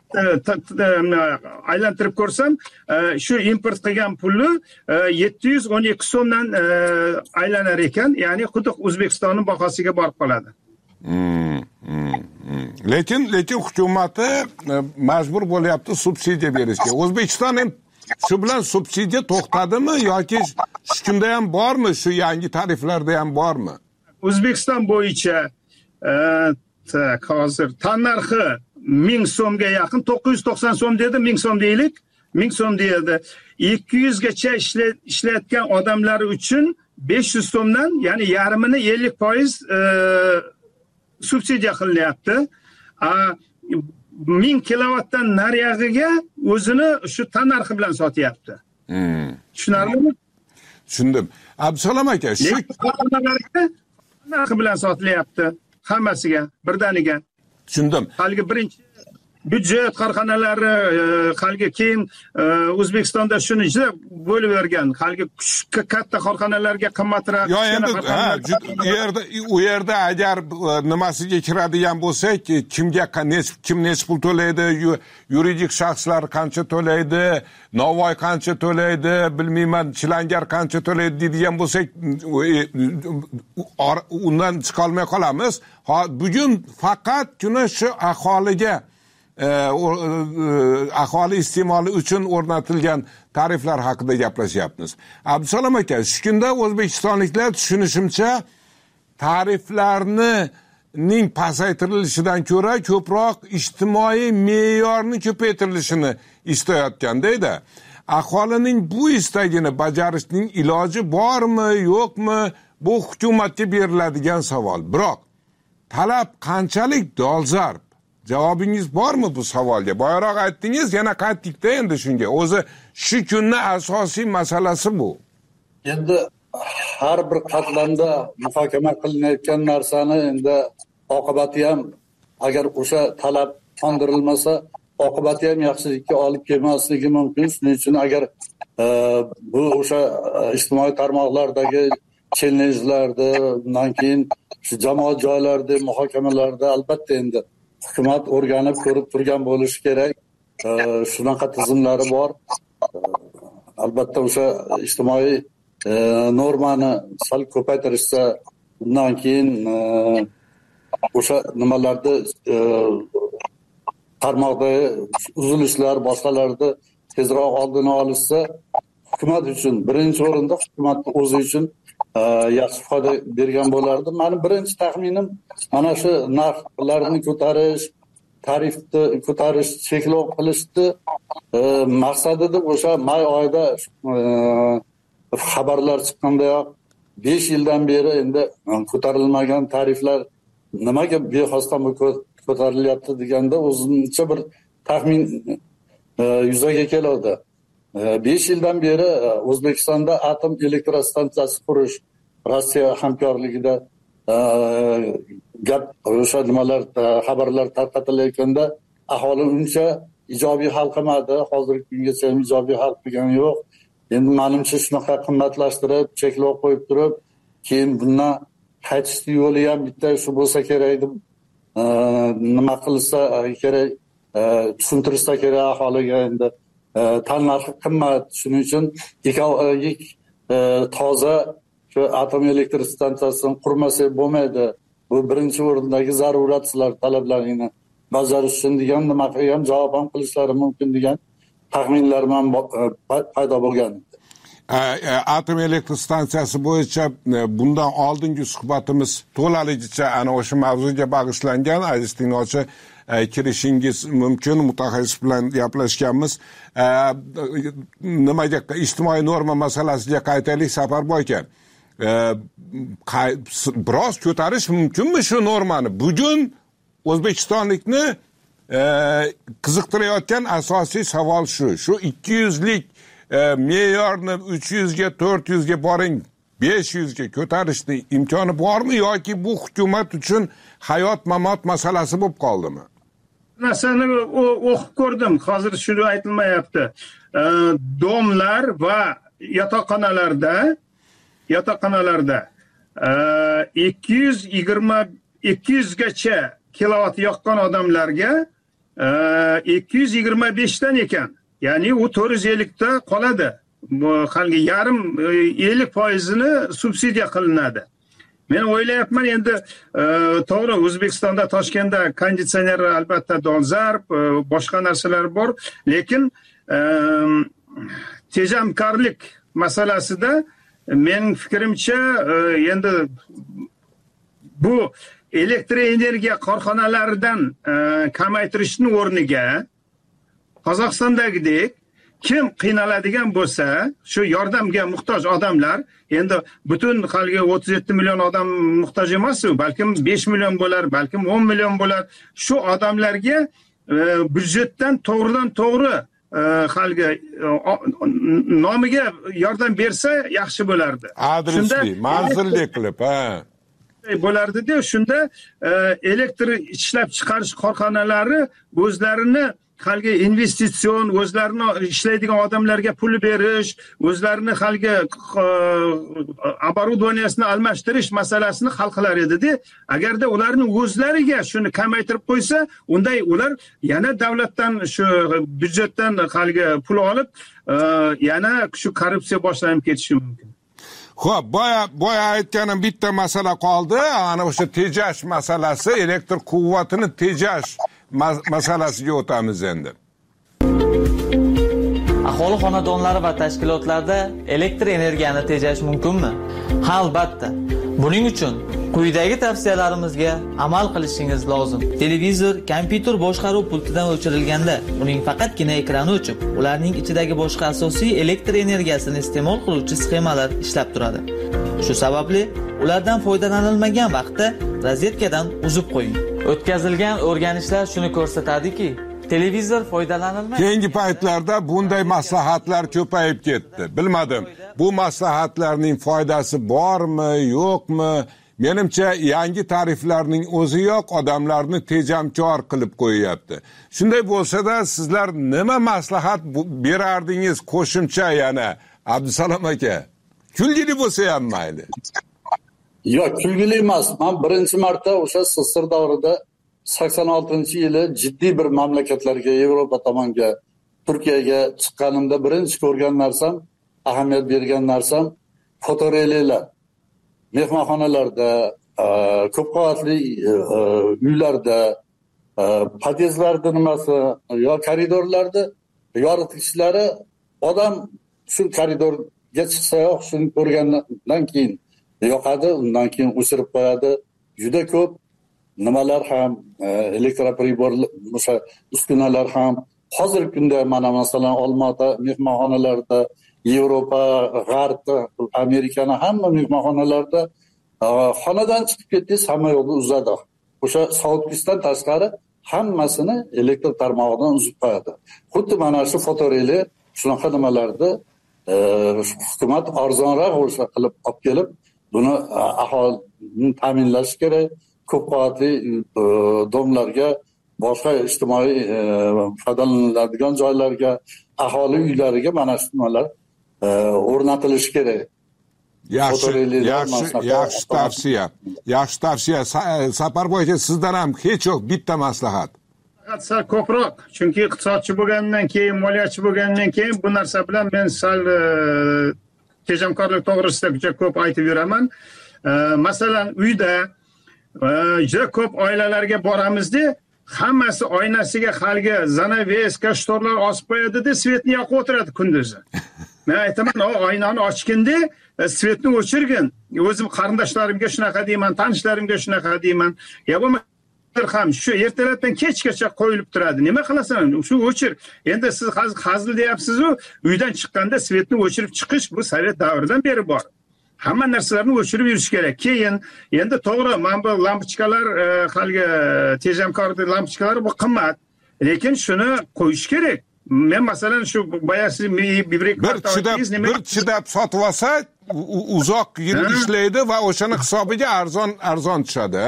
aylantirib ko'rsam, shu import qilgan pulni yetti yuz o'n ikki so'mdan aylanar ekan, ya'ni xuddi O'zbekistonning bahosiga borib qoladi. Hmm, hmm, hmm. Lekin lekin hukumati majbur bo'lyapti subsidiya berishga. O'zbekiston ham shu bilan subsidiya to'xtadimi yoki shu kunda ham bormi, shu yangi tariflarda ham bormi? O'zbekiston bo'yicha hozir tan narxi ming so'mga yaqin, to'qqiz yuz to'qson so'm dedi, ming so'm deylik, ming so'm deydi. ikki yuz gacha ishlayotgan odamlar uchun besh yuz so'mdan, ya'ni yarmini ellik foiz subsidiya qilinyapti. ming kilovatdan nariyog'iga o'zini shu tan narxi bilan sotyapti. Tushunarlimi? Tushundim. Abdusalom aka, shu narxi bilan sotilyapti. hammasiga birdaniga. Tushundim. Haligi birinchi byudjet korxonalari haligi keyin O'zbekistonda shuni juda bo'lib bergan. Haligi katta korxonalarga qimmatroq. Yo, endi u yerda u yerda agar nimasiga kiradigan bo'lsak, kimga kim nech pul to'laydi, yuridik shaxslar qancha to'laydi, Navoiy qancha to'laydi, bilmayman, Chilangar qancha to'laydi deydigan bo'lsak, undan chiqa olmay qolamiz. Bugun faqat kuna shu aholiga aholi iste'moli uchun o'rnatilgan tariflar haqida gaplashyapmiz. Abdusalom aka, shu kunda o'zbekistonliklar tushunishimcha tariflarni ning pasaytirilishidan ko'ra ko'proq ijtimoiy me'yorni ko'paytirilishini istayotganda, aholining bu istagini bajarishning iloji bormi, yo'qmi? Bu hukumatga beriladigan savol. Biroq talab qanchalik dolzarb? Javobingiz bormi bu savolga? Boyaroq aytdingiz, yana qaytdik-da endi shunga. O'zi shu kunning asosiy masalasi bu. Endi har bir qatlamda muhokama qilinayotgan narsani endi oqibati ham agar o'sha talab qondirilmasa, oqibati ham yaxshilikka olib kelmasligi mumkin. Shuning uchun agar bu o'sha ijtimoiy tarmoqlardagi challenge'larda, undan keyin shu jamoat joylarida muhokamalarda albatta endi hukumat o'rganib ko'rib turgan bo'lishi kerak. Shunaqa tizimlari bor. Albatta o'sha ijtimoiy normani sal ko'paytirishsa, undan keyin o'sha nimalarda tarmoqdagi uzilishlar, boshqalarda tezroq oldini olishsa, hukumat uchun birinchi o'rinda hukumatning o'zi uchun yaxshi foyda bergan bo'lardi. Meni birinchi taxminim mana shu narxlarni ko'tarish, tarifni ko'tarish, cheklov qilishni maqsadida o'sha may oyida xabarlar chiqqandayoq besh yildan beri endi ko'tarilmagan tariflar nimaga bexosdan ko'tarilyapti deganda o'zimcha bir taxmin yuzaga keladi. besh yildan beri O'zbekistonda atom elektrostansiyasi qurish Rossiya hamkorligida gap o'sha nimalar xabarlar tarqatilayotganda aholi uncha ijobiy hal qilmadi. Hozirgi kungacha ham ijobiy hal qilgani yo'q. Endi menimcha shunaqa qimmatlashtirib, cheklov qo'yib turib, keyin bundan qaytishni yo'li ham bitta shu bo'lsa kerak deb nima qilsa kerak, tushuntirsa kerak aholiga. Endi tannarxi qimmat, shuning uchun ekologik toza shu atom elektr stansiyasini qurmasak bo'lmaydi. Bu birinchi o'rindagi zarurat, sizlar talablaringni bajarish uchun degan nimaga ham javob ham qilishlari mumkin degan taxminlar ham paydo bo'lgan. Atom elektr stansiyasi bo'yicha bundan oldingi suhbatimiz to'laligicha ana o'sha mavzuga bag'ishlangan. Aziz tinglovchi, kirishingiz mumkin. Mutaxassis bilan gaplashganmiz. Nimaga ijtimoiy norma masalasiga qaytaylik, Safarboy aka. Biroz ko'tarish mumkinmi shu normani? Bugun O'zbekistonlikni qiziqtirayotgan asosiy savol shu. Shu ikki yuzlik me'yorni uch yuzga, to'rt yuzga boring, besh yuzga ko'tarishni imkoni bormi yoki bu hukumat uchun hayot mamot masalasi bo'lib qoldimi? Narsani o'qib ko'rdim. Hozir shuni aytilmayapti. Domlar va yotoqxonalarda yotoqxonalarda ikki yuz yigirma ikki yuz gacha kilovat yoqqan odamlarga ikki yuz yigirma besh dan ekan. Ya'ni u to'rt yuz ellik ta qoladi. Bu haligi yarim ellik foizini subsidiya qilinadi. Men o'ylayapman, endi to'g'ri O'zbekistonda, Toshkentda konditsioner albatta dolzarb, boshqa narsalar bor, lekin tejamkorlik masalasida mening fikrimcha endi bu elektr energiya korxonalaridan kamaytirishning o'rniga Qozog'istondagidek kim qiynaladigan bo'lsa, shu yordamga muhtoj odamlar, endi butun haligi o'ttiz yetti million odam muhtoj emas-ku, balkim besh million bo'lar, balkim o'n million bo'lar. Shu odamlarga byudjetdan to'g'ridan to'g'ri haligi nomiga yordam bersa yaxshi bo'lardi. Adresli, manzilli qilib, ha. bo'lardida, shunda elektr ishlab chiqarish korxonalari o'zlarini halgi investitsion, o'zlarini ishlaydigan odamlarga pul berish, o'zlarini halgi оборудованиесini almashtirish masalasini hal qilar edi-da. Agarda ularning o'zlariga shuni kamaytirib qo'ysa, unday ular yana davlatdan shu byudjetdan halgi pul olib, yana shu korrupsiya boshlanib ketishi mumkin. Xo'p, boya boya aytganim bitta masala qoldi. Ana o'sha tejash masalasi, elektr quvvatini tejash masalasiga o'tamiz endi. Aholi xonadonlari va tashkilotlarda elektr energiyani tejash mumkinmi? Ha, albatta. Buning uchun quyidagi tavsiyalarimizga amal qilishingiz lozim. Televizor, kompyuter boshqaruv pultidan o'chirilganda, uning faqatgina ekrani o'chib, ularning ichidagi boshqa asosiy elektr energiyasini iste'mol qiluvchi sxemalar ishlab turadi. Shu sababli ulardan foydalanilmagan vaqtda rozetkadan uzib qo'ying. O'tkazilgan o'rganishlar shuni ko'rsatadiki, televizor foydalanilmaydi. Keyingi paytlarda bunday maslahatlar ko'payib ketdi. Bilmadim, bu maslahatlarning foydasi bormi, yo'qmi? Menimcha yangi tariflarning o'zi yo'q, odamlarni tejamkor qilib qo'yyapti. Shunday bo'lsa-da, sizlar nima maslahat berardingiz qo'shimcha yana? Abdusalom aka, kulgili bo'lsa ham mayli. Yo'q, kulgili emas. Men birinchi marta o'sha Sir davrida sakson oltinchi yili jiddiy bir mamlakatlarga, Yevropa tomonga, Turkiyaga chiqqanimda birinchi ko'rgan narsam, ahamiyat bergan narsam fotorelaylar. Mehmonxonalarda, ko'p qavatli uylarda, podyezdlarda nimasi, yo koridorlarda yoritgichlari odam shu koridorga chiqsa-yoq shuni ko'rgandan keyin yoqadi, undan keyin o'chirib qo'yadi. Juda ko'p nimalar ham, elektropriborlar, o'sha uskunalar ham hozirgi kunda mana masalan Olmaota mehmonxonalarida, Yevropa, G'arbda, Amerikani hamma mehmonxonalarda xonadan chiqib ketdingiz, hamma yo'lni uzadi. O'sha sovutgichdan tashqari hammasini elektr tarmog'idan uzib qo'yadi. Xuddi mana shu fotoreli shunaqa nimalarni hukumat arzonroq o'sha qilib olib kelib, buni aholini ta'minlash kerak. Ko'p qavatli domlarga, boshqa ijtimoiy foydalaniladigan joylarga, aholi uylariga mana shu nimalar o'rnatilishi kerak. Yaxshi, yaxshi, yaxshi tavsiya. Yaxshi tavsiya. Saparboy aka, sizdan ham hech yo'q bitta maslahat. Faqat sal ko'proq, chunki iqtisodchi bo'lgandan keyin, moliyachi bo'lgandan keyin bu narsa bilan men sal tejamkorlik to'g'risida juda ko'p aytib yuraman. Masalan, uyda juda ko'p oilalarga boramizda, hammasi oynasiga halgi zanaveska, shtorlar osib qo'yadi-da, svetni yoqib o'tiradi kunduzi. Men aytaman, o oynani ochganda svetni o'chirgin. O'zim qarindoshlarimga shunaqa deyman, tanishlarimga shunaqa deyman. Ya bo'lmasa ham shu ertalabdan kechgacha qo'yilib turadi. Nima qilasan? Shu o'chir. Endi siz hazil deyapsiz-ku, uydan chiqqanda svetni o'chirib chiqish bu Sovet davridan beri bor. Hamma narsalarni o'chirib yurish kerak. Keyin endi to'g'ri, mana bu lampochkalar, halgi tejamkor lampochkalar bu qimmat, lekin shuni qo'yish kerak. Men masalan shu boyasi bibrik partiyasiz nima bir chidab sotib olsa, uzoq yil ishlaydi va o'shani hisobiga arzon arzon tushadi.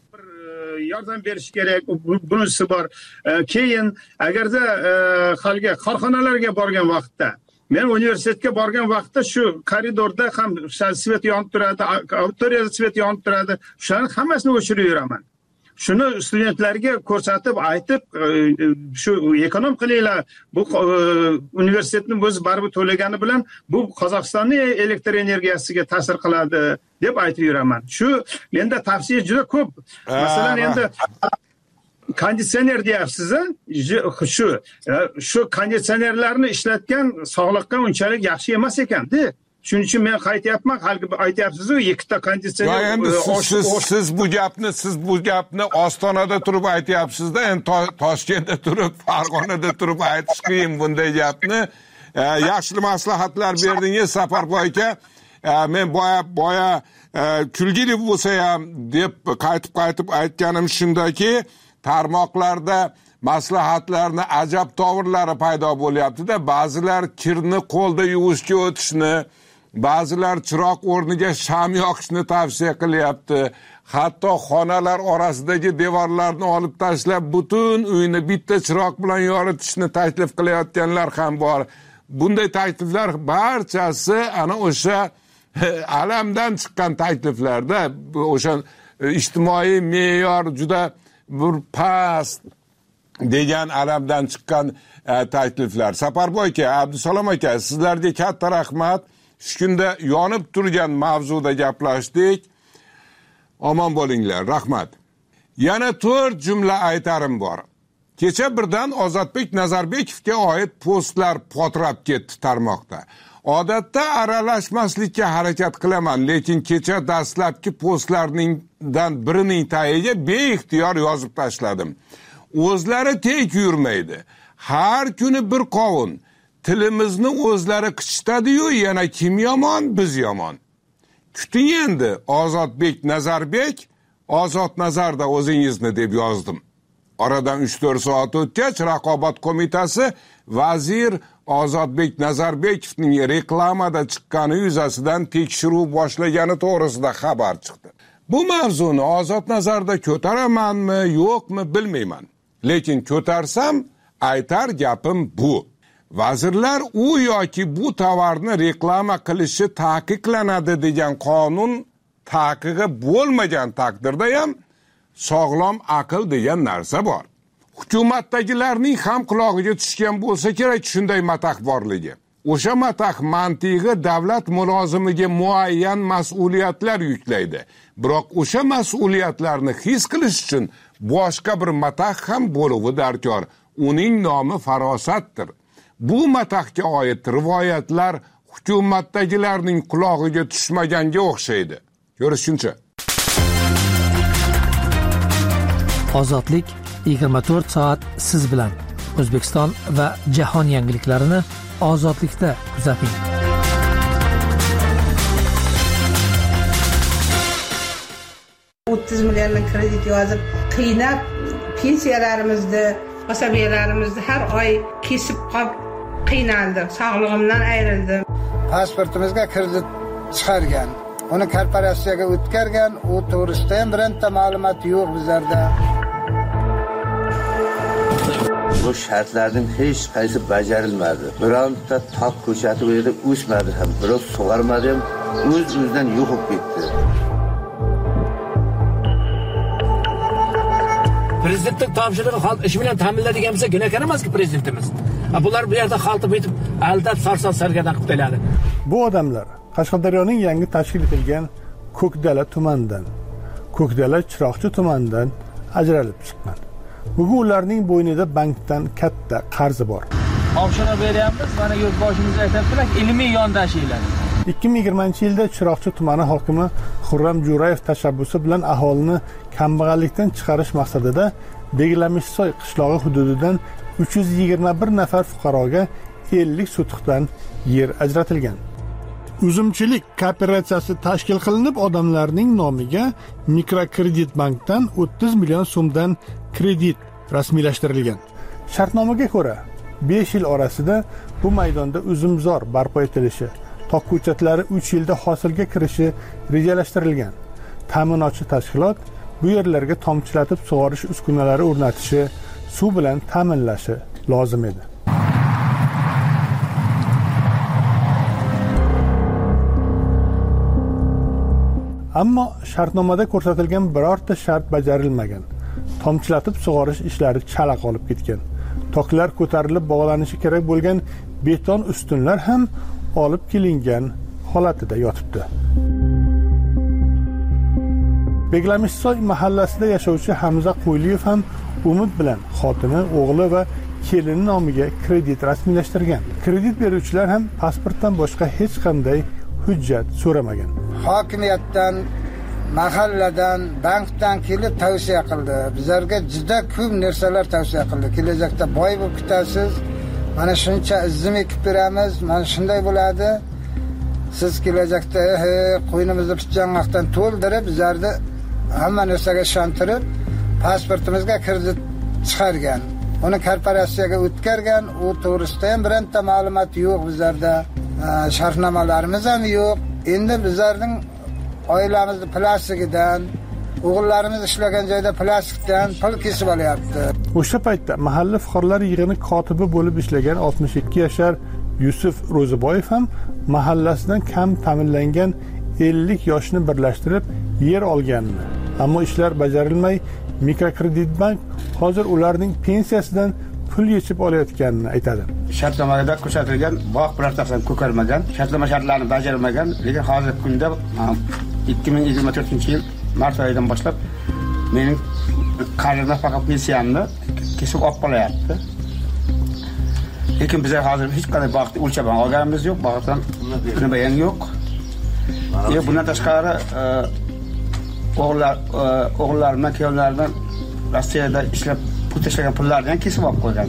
Yordam berish kerak, bunisi bor. Keyin agarda halgi korxonalarga borgan vaqtda, men universitetga borgan vaqtda shu koridorda ham svet yonib turadi, auditoriyada svet yonib turadi. Shularni hammasini o'chirib yuraman. Shuni studentlarga ko'rsatib, aytib, shu ekonom qilinglar. Bu universitetning o'zi baribir to'lagani bilan bu Qozog'istonning elektr energiyasiga ta'sir qiladi deb aytib yuraman. Shu menda tavsiya juda ko'p. Masalan, endi konditsioner deyapsiz-a? Shu shu konditsionerlarni ishlatgan sog'liqqa unchalik yaxshi emas ekan-da. Shuning uchun men qaytyapman, haligi aytyapsiz-ku, ikkita konditsioner. Endi siz siz bu gapni, siz bu gapni Ostonada turib aytyapsiz-da, endi Toshkentda turib, Farg'onada turib aytish qiyin bunday gapni. Yaxshi maslahatlar berdingiz Saparboy aka. Men boya boya kulgili bo'lsa ham deb qaytib-qaytib aytganim shundaki, tarmoqlarda maslahatlarni ajab tovrlari paydo bo'lyapti-da, ba'zilar kirni qo'lda yuvishga o'tishni, ba'zilar chiroq o'rniga sham yoqishni tavsiya qilyapti. Hatto xonalar orasidagi devorlarni olib tashlab butun uyni bitta chiroq bilan yoritishni taklif qilayotganlar ham bor. Bunday takliflar barchasi ana o'sha alamdan chiqqan takliflarda, o'sha ijtimoiy me'yor juda bir past degan alamdan chiqqan takliflar. Saparboy aka, Abdusalom aka, sizlarga katta rahmat. Shu kunda yonib turgan mavzuda gaplashdik. Omon bo'linglar, rahmat. Yana to'rt jumla aytarim bor. Kecha birdan Ozodbek Nazarbekovga oid postlar potrab ketdi tarmoqda. Odatda aralashmaslikka harakat qilaman, lekin kecha dastlabki postlardan birining tagiga beixtiyor yozib tashladim. O'zlari tek yurmaydi. Har kuni bir qovun. Tilimizni o'zlari qichitadi-yu, yana kim yomon, biz yomon. Kuting endi, Ozodbek Nazarbek, Ozod Nazarda o'zingizni deb yozdim. Oradan uch to'rt soat o'tgach, Raqobat qo'mitasi vazir Ozodbek Nazarbekovning reklamada chiqqani yuzasidan tekshiruv boshlagani to'g'risida xabar chiqdi. Bu mavzuni Ozod Nazarda ko'taramanmi, yo'qmi bilmayman. Lekin ko'tarsam, aytar gapim bu. Vazirlar u yoki bu tovarni reklama qilishi taqiqlanadi degan qonun taqiqi bo'lmagan taqdirda ham sog'lom aql degan narsa bor. Hukumatdagilarning ham quloqiga tushgan bo'lsa kerak shunday matax borligi. O'sha matax mantig'i davlat mulozimiga muayyan mas'uliyatlar yuklaydi. Biroq o'sha mas'uliyatlarni his qilish uchun boshqa bir matax ham bo'lishi darkor. Uning nomi farosatdir. Bu mataxga oid rivoyatlar hukumatdagilarning quloqiga tushmaganga o'xshaydi. Ko'rishguncha. Ozodlik yigirma to'rt soat siz bilan. O'zbekiston va jahon yangiliklarini Ozodlikda kuzating. o'ttiz millionlik kredit yozib, qiynab pensiyalarimizni, asabiyalarimizni har oy kesib qolib qiynaldim. Sog'lig'imdan ayrildim. Pasportimizga kredit chiqargan, uni korporatsiyaga o'tkazgan, u to'g'risida ham birorta ma'lumot yo'q bizlarda. Bu shartlarning hech qaysi bajarilmadi. Bironta tok ko'chati bu yerda o'smadi ham, biroq sug'armadi ham, o'z-o'zidan yo'qib ketdi. Prezidentlik topshirig'i xalq ish bilan ta'minlaydigan bo'lsa, gunohkor emas-ku prezidentimiz. Bular bu yerda xalqni bitib, aldab sarson sargadan qilib qo'yadi. Bu odamlar Qashqadaryoning yangi tashkil etilgan Ko'kdala tumanidan, Ko'kdala Chiroqchi tumanidan ajralib chiqqan. Bugun ularning bo'ynida bankdan katta qarzi bor. Topshiriq beryapmiz, mana yurtboshimiz aytibdilar, ilmiy yondashinglar. ikki ming yigirmanchi yilda Chiroqchi tumani hokimi Xurram Jo'rayev tashabbusi bilan aholini kambag'allikdan chiqarish maqsadida Beglamishsoy qishlog'i hududidan uch yuz yigirma bir nafar fuqaroga ellik sotixdan yer ajratilgan. Uzumchilik kooperatsiyasi tashkil qilinib, odamlarning nomiga mikrokredit bankdan o'ttiz million so'mdan kredit rasmiylashtirilgan. Shartnomaga ko'ra, besh yil orasida bu maydonda uzumzor barpo etilishi, tok ko'chatlari uch yilda hosilga kirishi rejalashtirilgan. Ta'minotchi tashkilot bu yerlarga tomchilatib sug'orish uskunalari o'rnatishi, suv bilan ta'minlashi lozim edi. Ammo shartnomada ko'rsatilgan birorta shart bajarilmagan. Tomchilatib sug'orish ishlari chala qolib ketgan. Toklar ko'tarilib bog'lanishi kerak bo'lgan beton ustunlar ham olib kelingan holatida yotibdi. Beglamishsoy mahallasida yashovchi Hamza Qo'yliyev ham umid bilan xotini, o'g'li va kelini nomiga kredit rasmiylashtirgan. Kredit beruvchilar ham pasportdan boshqa hech qanday hujjat so'ramagan. Hokimiyatdan, mahalladan, bankdan kelib tavsiya qildi. Bizlarga juda ko'p narsalar tavsiya qildi. Kelajakda boy bo'lib ketasiz. Mana shuncha izim ekib beramiz, mana shunday bo'ladi. Siz kelajakda qo'ynimizni pichang'aqdan to'ldirib, bizlarni hamma narsaga ishontirib, pasportimizga kredit chiqargan. Uni korporatsiyaga o'tkazgan, u to'g'risida ham birorta ma'lumot yo'q bizlarda. shartnomalarimiz ham yo'q. Endi bizlarning oilamizni plastikidan, o'g'illarimiz ishlagan joyda plastikdan pul kesib olyapti. O'sha paytda mahalla fuqarolar yig'ini kotibi bo'lib ishlagan oltmish ikki yashar Yusuf Ro'ziboyev ham mahallasidan kam ta'minlangan ellik yoshni birlashtirib yer olganini, ammo ishlar bajarilmay Mikrokredit bank hozir ularning pensiyasidan pul yechib olayotganini aytadi. Shartnomada ko'rsatilgan bog' birortasidan ko'karmagan, shartnoma shartlarini bajarmagan, lekin hozirgi kunda ikki ming yigirma to'rtinchi yil mart oyidan boshlab mening qarzimdan faqat pensiyamni kesib olib qolyapti. Lekin biz hozir hech qanday bog'ni o'lchab olganimiz yo'q, bog'dan pul bayan yo'q. E bundan tashqari o'g'illar o'g'illarimdan, kuyovlarimdan Rossiyada ishlab pul tashlagan pullardan kesib olib qo'ygan.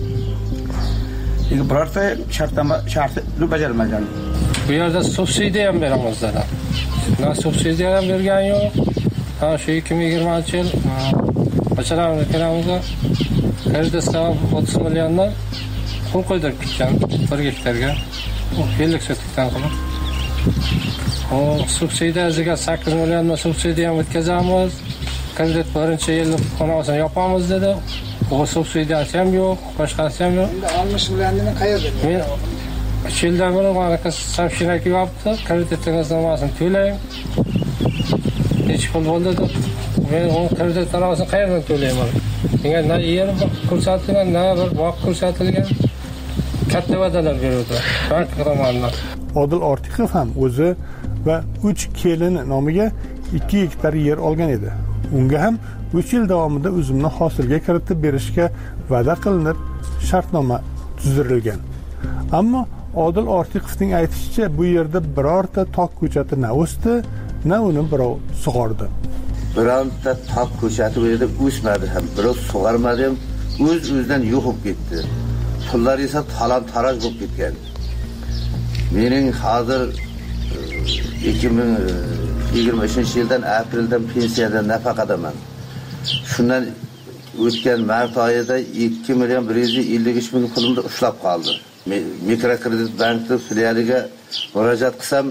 Lekin birorta shartnoma shartni bajarmagan. Bu yerda subsidiya ham beramiz dedi. Na subsidiya ham bergan yo'q. Ha shu ikki ming yigirmanchi yil bachalarni keramizda kredit o'ttiz milliondan pul qo'ydirib ketgan bir gektarga. ellik sotikdan qilib. O subsidiyaga sakkiz milliondan subsidiya ham o'tkazamiz. Kredit birinchi yil xonasini yopamiz dedi. O subsidiyasi ham yo'q, boshqasi ham yo'q. Endi oltmish millionini qayerdan? Men uch yildan beri mana savshirak yopdi, kreditlarni to'layman. Hech pul bo'ldi deb men u kreditlarni qayerdan to'layman? Menga na yer ko'rsatilgan, na bir bog' ko'rsatilgan. Katta va'dalar berdi bank tomonidan. Odil Ortiqov ham o'zi va uch kelini nomiga ikki gektar yer olgan edi. Unga ham uch yil davomida uzumni hosilga kiritib berishga va'da qilinib, shartnoma tuzdirilgan. Ammo Odil Ortiqovning aytishicha, bu yerda birorta tok ko'chati na o'sdi, na uni birov sug'ordi. Birorta tok ko'chati bu yerda o'smadi ham, birov sug'armadi ham, o'z-o'zidan yo'qib ketdi. Pullar esa talon-taroj bo'lib ketgan. Mening hozir ikki ming yigirma uchinchi yildan apreldan pensiyadan nafaqadaman. Shundan o'tgan mart oyida ikki million bir yuz ellik uch ming pulimni ushlab qoldi. Mikrokredit bankning filialiga murojaat qilsam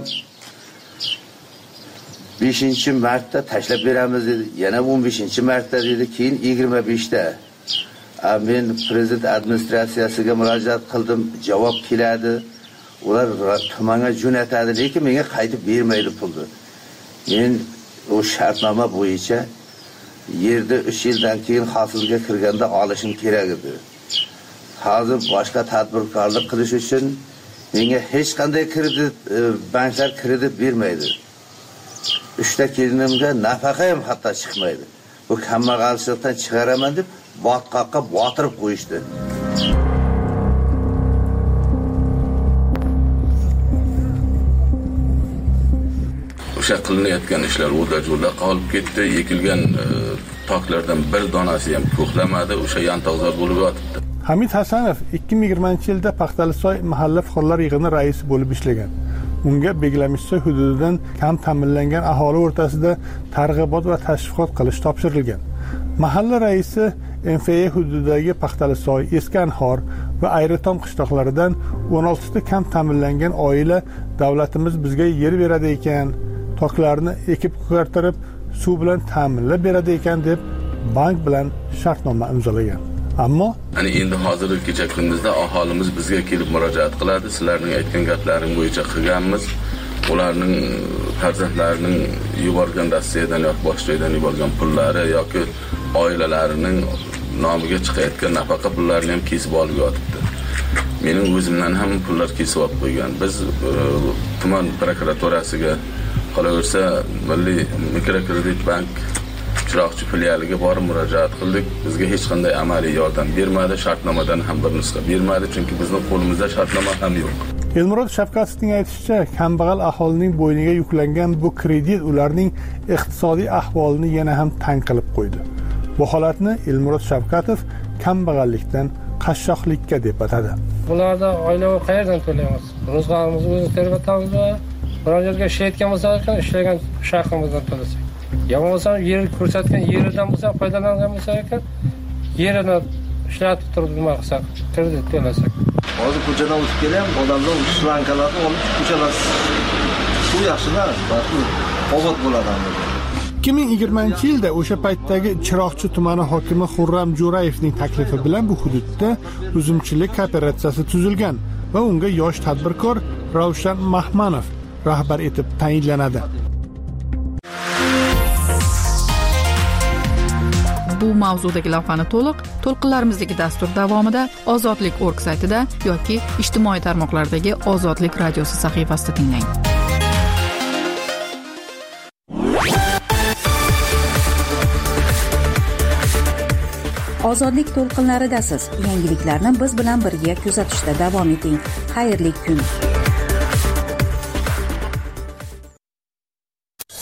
beshinchi martda tashlab beramiz dedi. Yana o'n beshinchi martda dedi, keyin yigirma beshda. Men prezident administratsiyasiga murojaat qildim, javob keladi. Ular tumanga jo'natadi, lekin menga qaytib bermaydi pulni. Men o shartnoma bo'yicha yerda uch yildan keyin hosilga kirganda olishim kerak edi. Hozir boshqa tadbirkorlik qilish uchun menga hech qanday kredit banklar kredit bermaydi. Uchta kelinimga nafaqa ham hatto chiqmaydi. Bu kambag'alchilikdan chiqaraman deb botqoqqa botirib qo'yishdi. O'sha qilinayotgan ishlar o'da-jo'da qolib ketdi. Ekilgan toklardan bir donasi ham ko'klamadi, o'sha yantoqzor bo'lib yotibdi. Hamid Hasanov ikki ming yigirmanchi yilda Paxtalisoy mahalla fuqarolar yig'ini raisi bo'lib ishlagan. Unga Beglamishsoy hududidan kam ta'minlangan aholi o'rtasida targ'ibot va tashviqot qilish topshirilgan. Mahalla raisi M F A hududidagi Paxtalisoy, Eskanhor va Ayritom qishloqlaridan o'n olti ta kam ta'minlangan oila davlatimiz bizga yer beradi ekan, toklarni ekib ko'kartirib, suv bilan ta'minlab beradi ekan deb bank bilan shartnoma imzolagan. Ammo Hani endi hozirgi kecha kunduzda aholimiz bizga kelib murojaat qiladi. Sizlarning aytgan gaplaring bo'yicha qilganmiz. Ularning farzandlarining yuborgan Rossiyadan yoki boshqa joydan yuborgan pullari yoki oilalarining nomiga chiqayotgan nafaqa pullarini ham kesib olib yotibdi. Mening o'zimdan ham pullar kesib olib qo'ygan. Biz tuman prokuraturasiga qolaversa Milliy mikrokredit bank Chiroqchi filialiga borib murojaat qildik. Bizga hech qanday amaliy yordam bermadi, shartnomadan ham bir nusxa bermadi, chunki bizning qo'limizda shartnoma ham yo'q. Elmurod Shavkatovning aytishicha, kambag'al aholining bo'yniga yuklangan bu kredit ularning iqtisodiy ahvolini yana ham tang qilib qo'ydi. Bu holatni Elmurod Shavkatov kambag'allikdan qashshoqlikka deb atadi. Bularda oilaviy qayerdan to'laymiz? Ro'zg'orimizni o'zimiz terib o'tamizmi? Biror yerga ishlayotgan bo'lsak, ishlagan shaxrimizdan to'lasak. Yomon bo'lsa, yer ko'rsatgan yeridan bo'lsa, foydalangan bo'lsak ekan, yerini ishlatib turib nima qilsak, kredit to'lasak. Hozir ko'chadan o'tib kelam, odamlar slankalarni olib ko'chalasiz. Bu yaxshi emas, balki obod bo'ladi. ikki ming yigirmanchi yilda o'sha paytdagi Chiroqchi tumani hokimi Xurram Jo'rayevning taklifi bilan bu hududda uzumchilik kooperatsiyasi tuzilgan va unga yosh tadbirkor Ravshan Mahmanov rahbar etib tayinlanadi. Bu mavzudagi lavhani to'liq to'lqinlarimizdagi dastur davomida Ozodlik org saytida yoki ijtimoiy tarmoqlardagi Ozodlik radiosi sahifasida tinglang. Ozodlik to'lqinlaridasiz. Yangiliklarni biz bilan birga kuzatishda davom eting. Xayrli kun.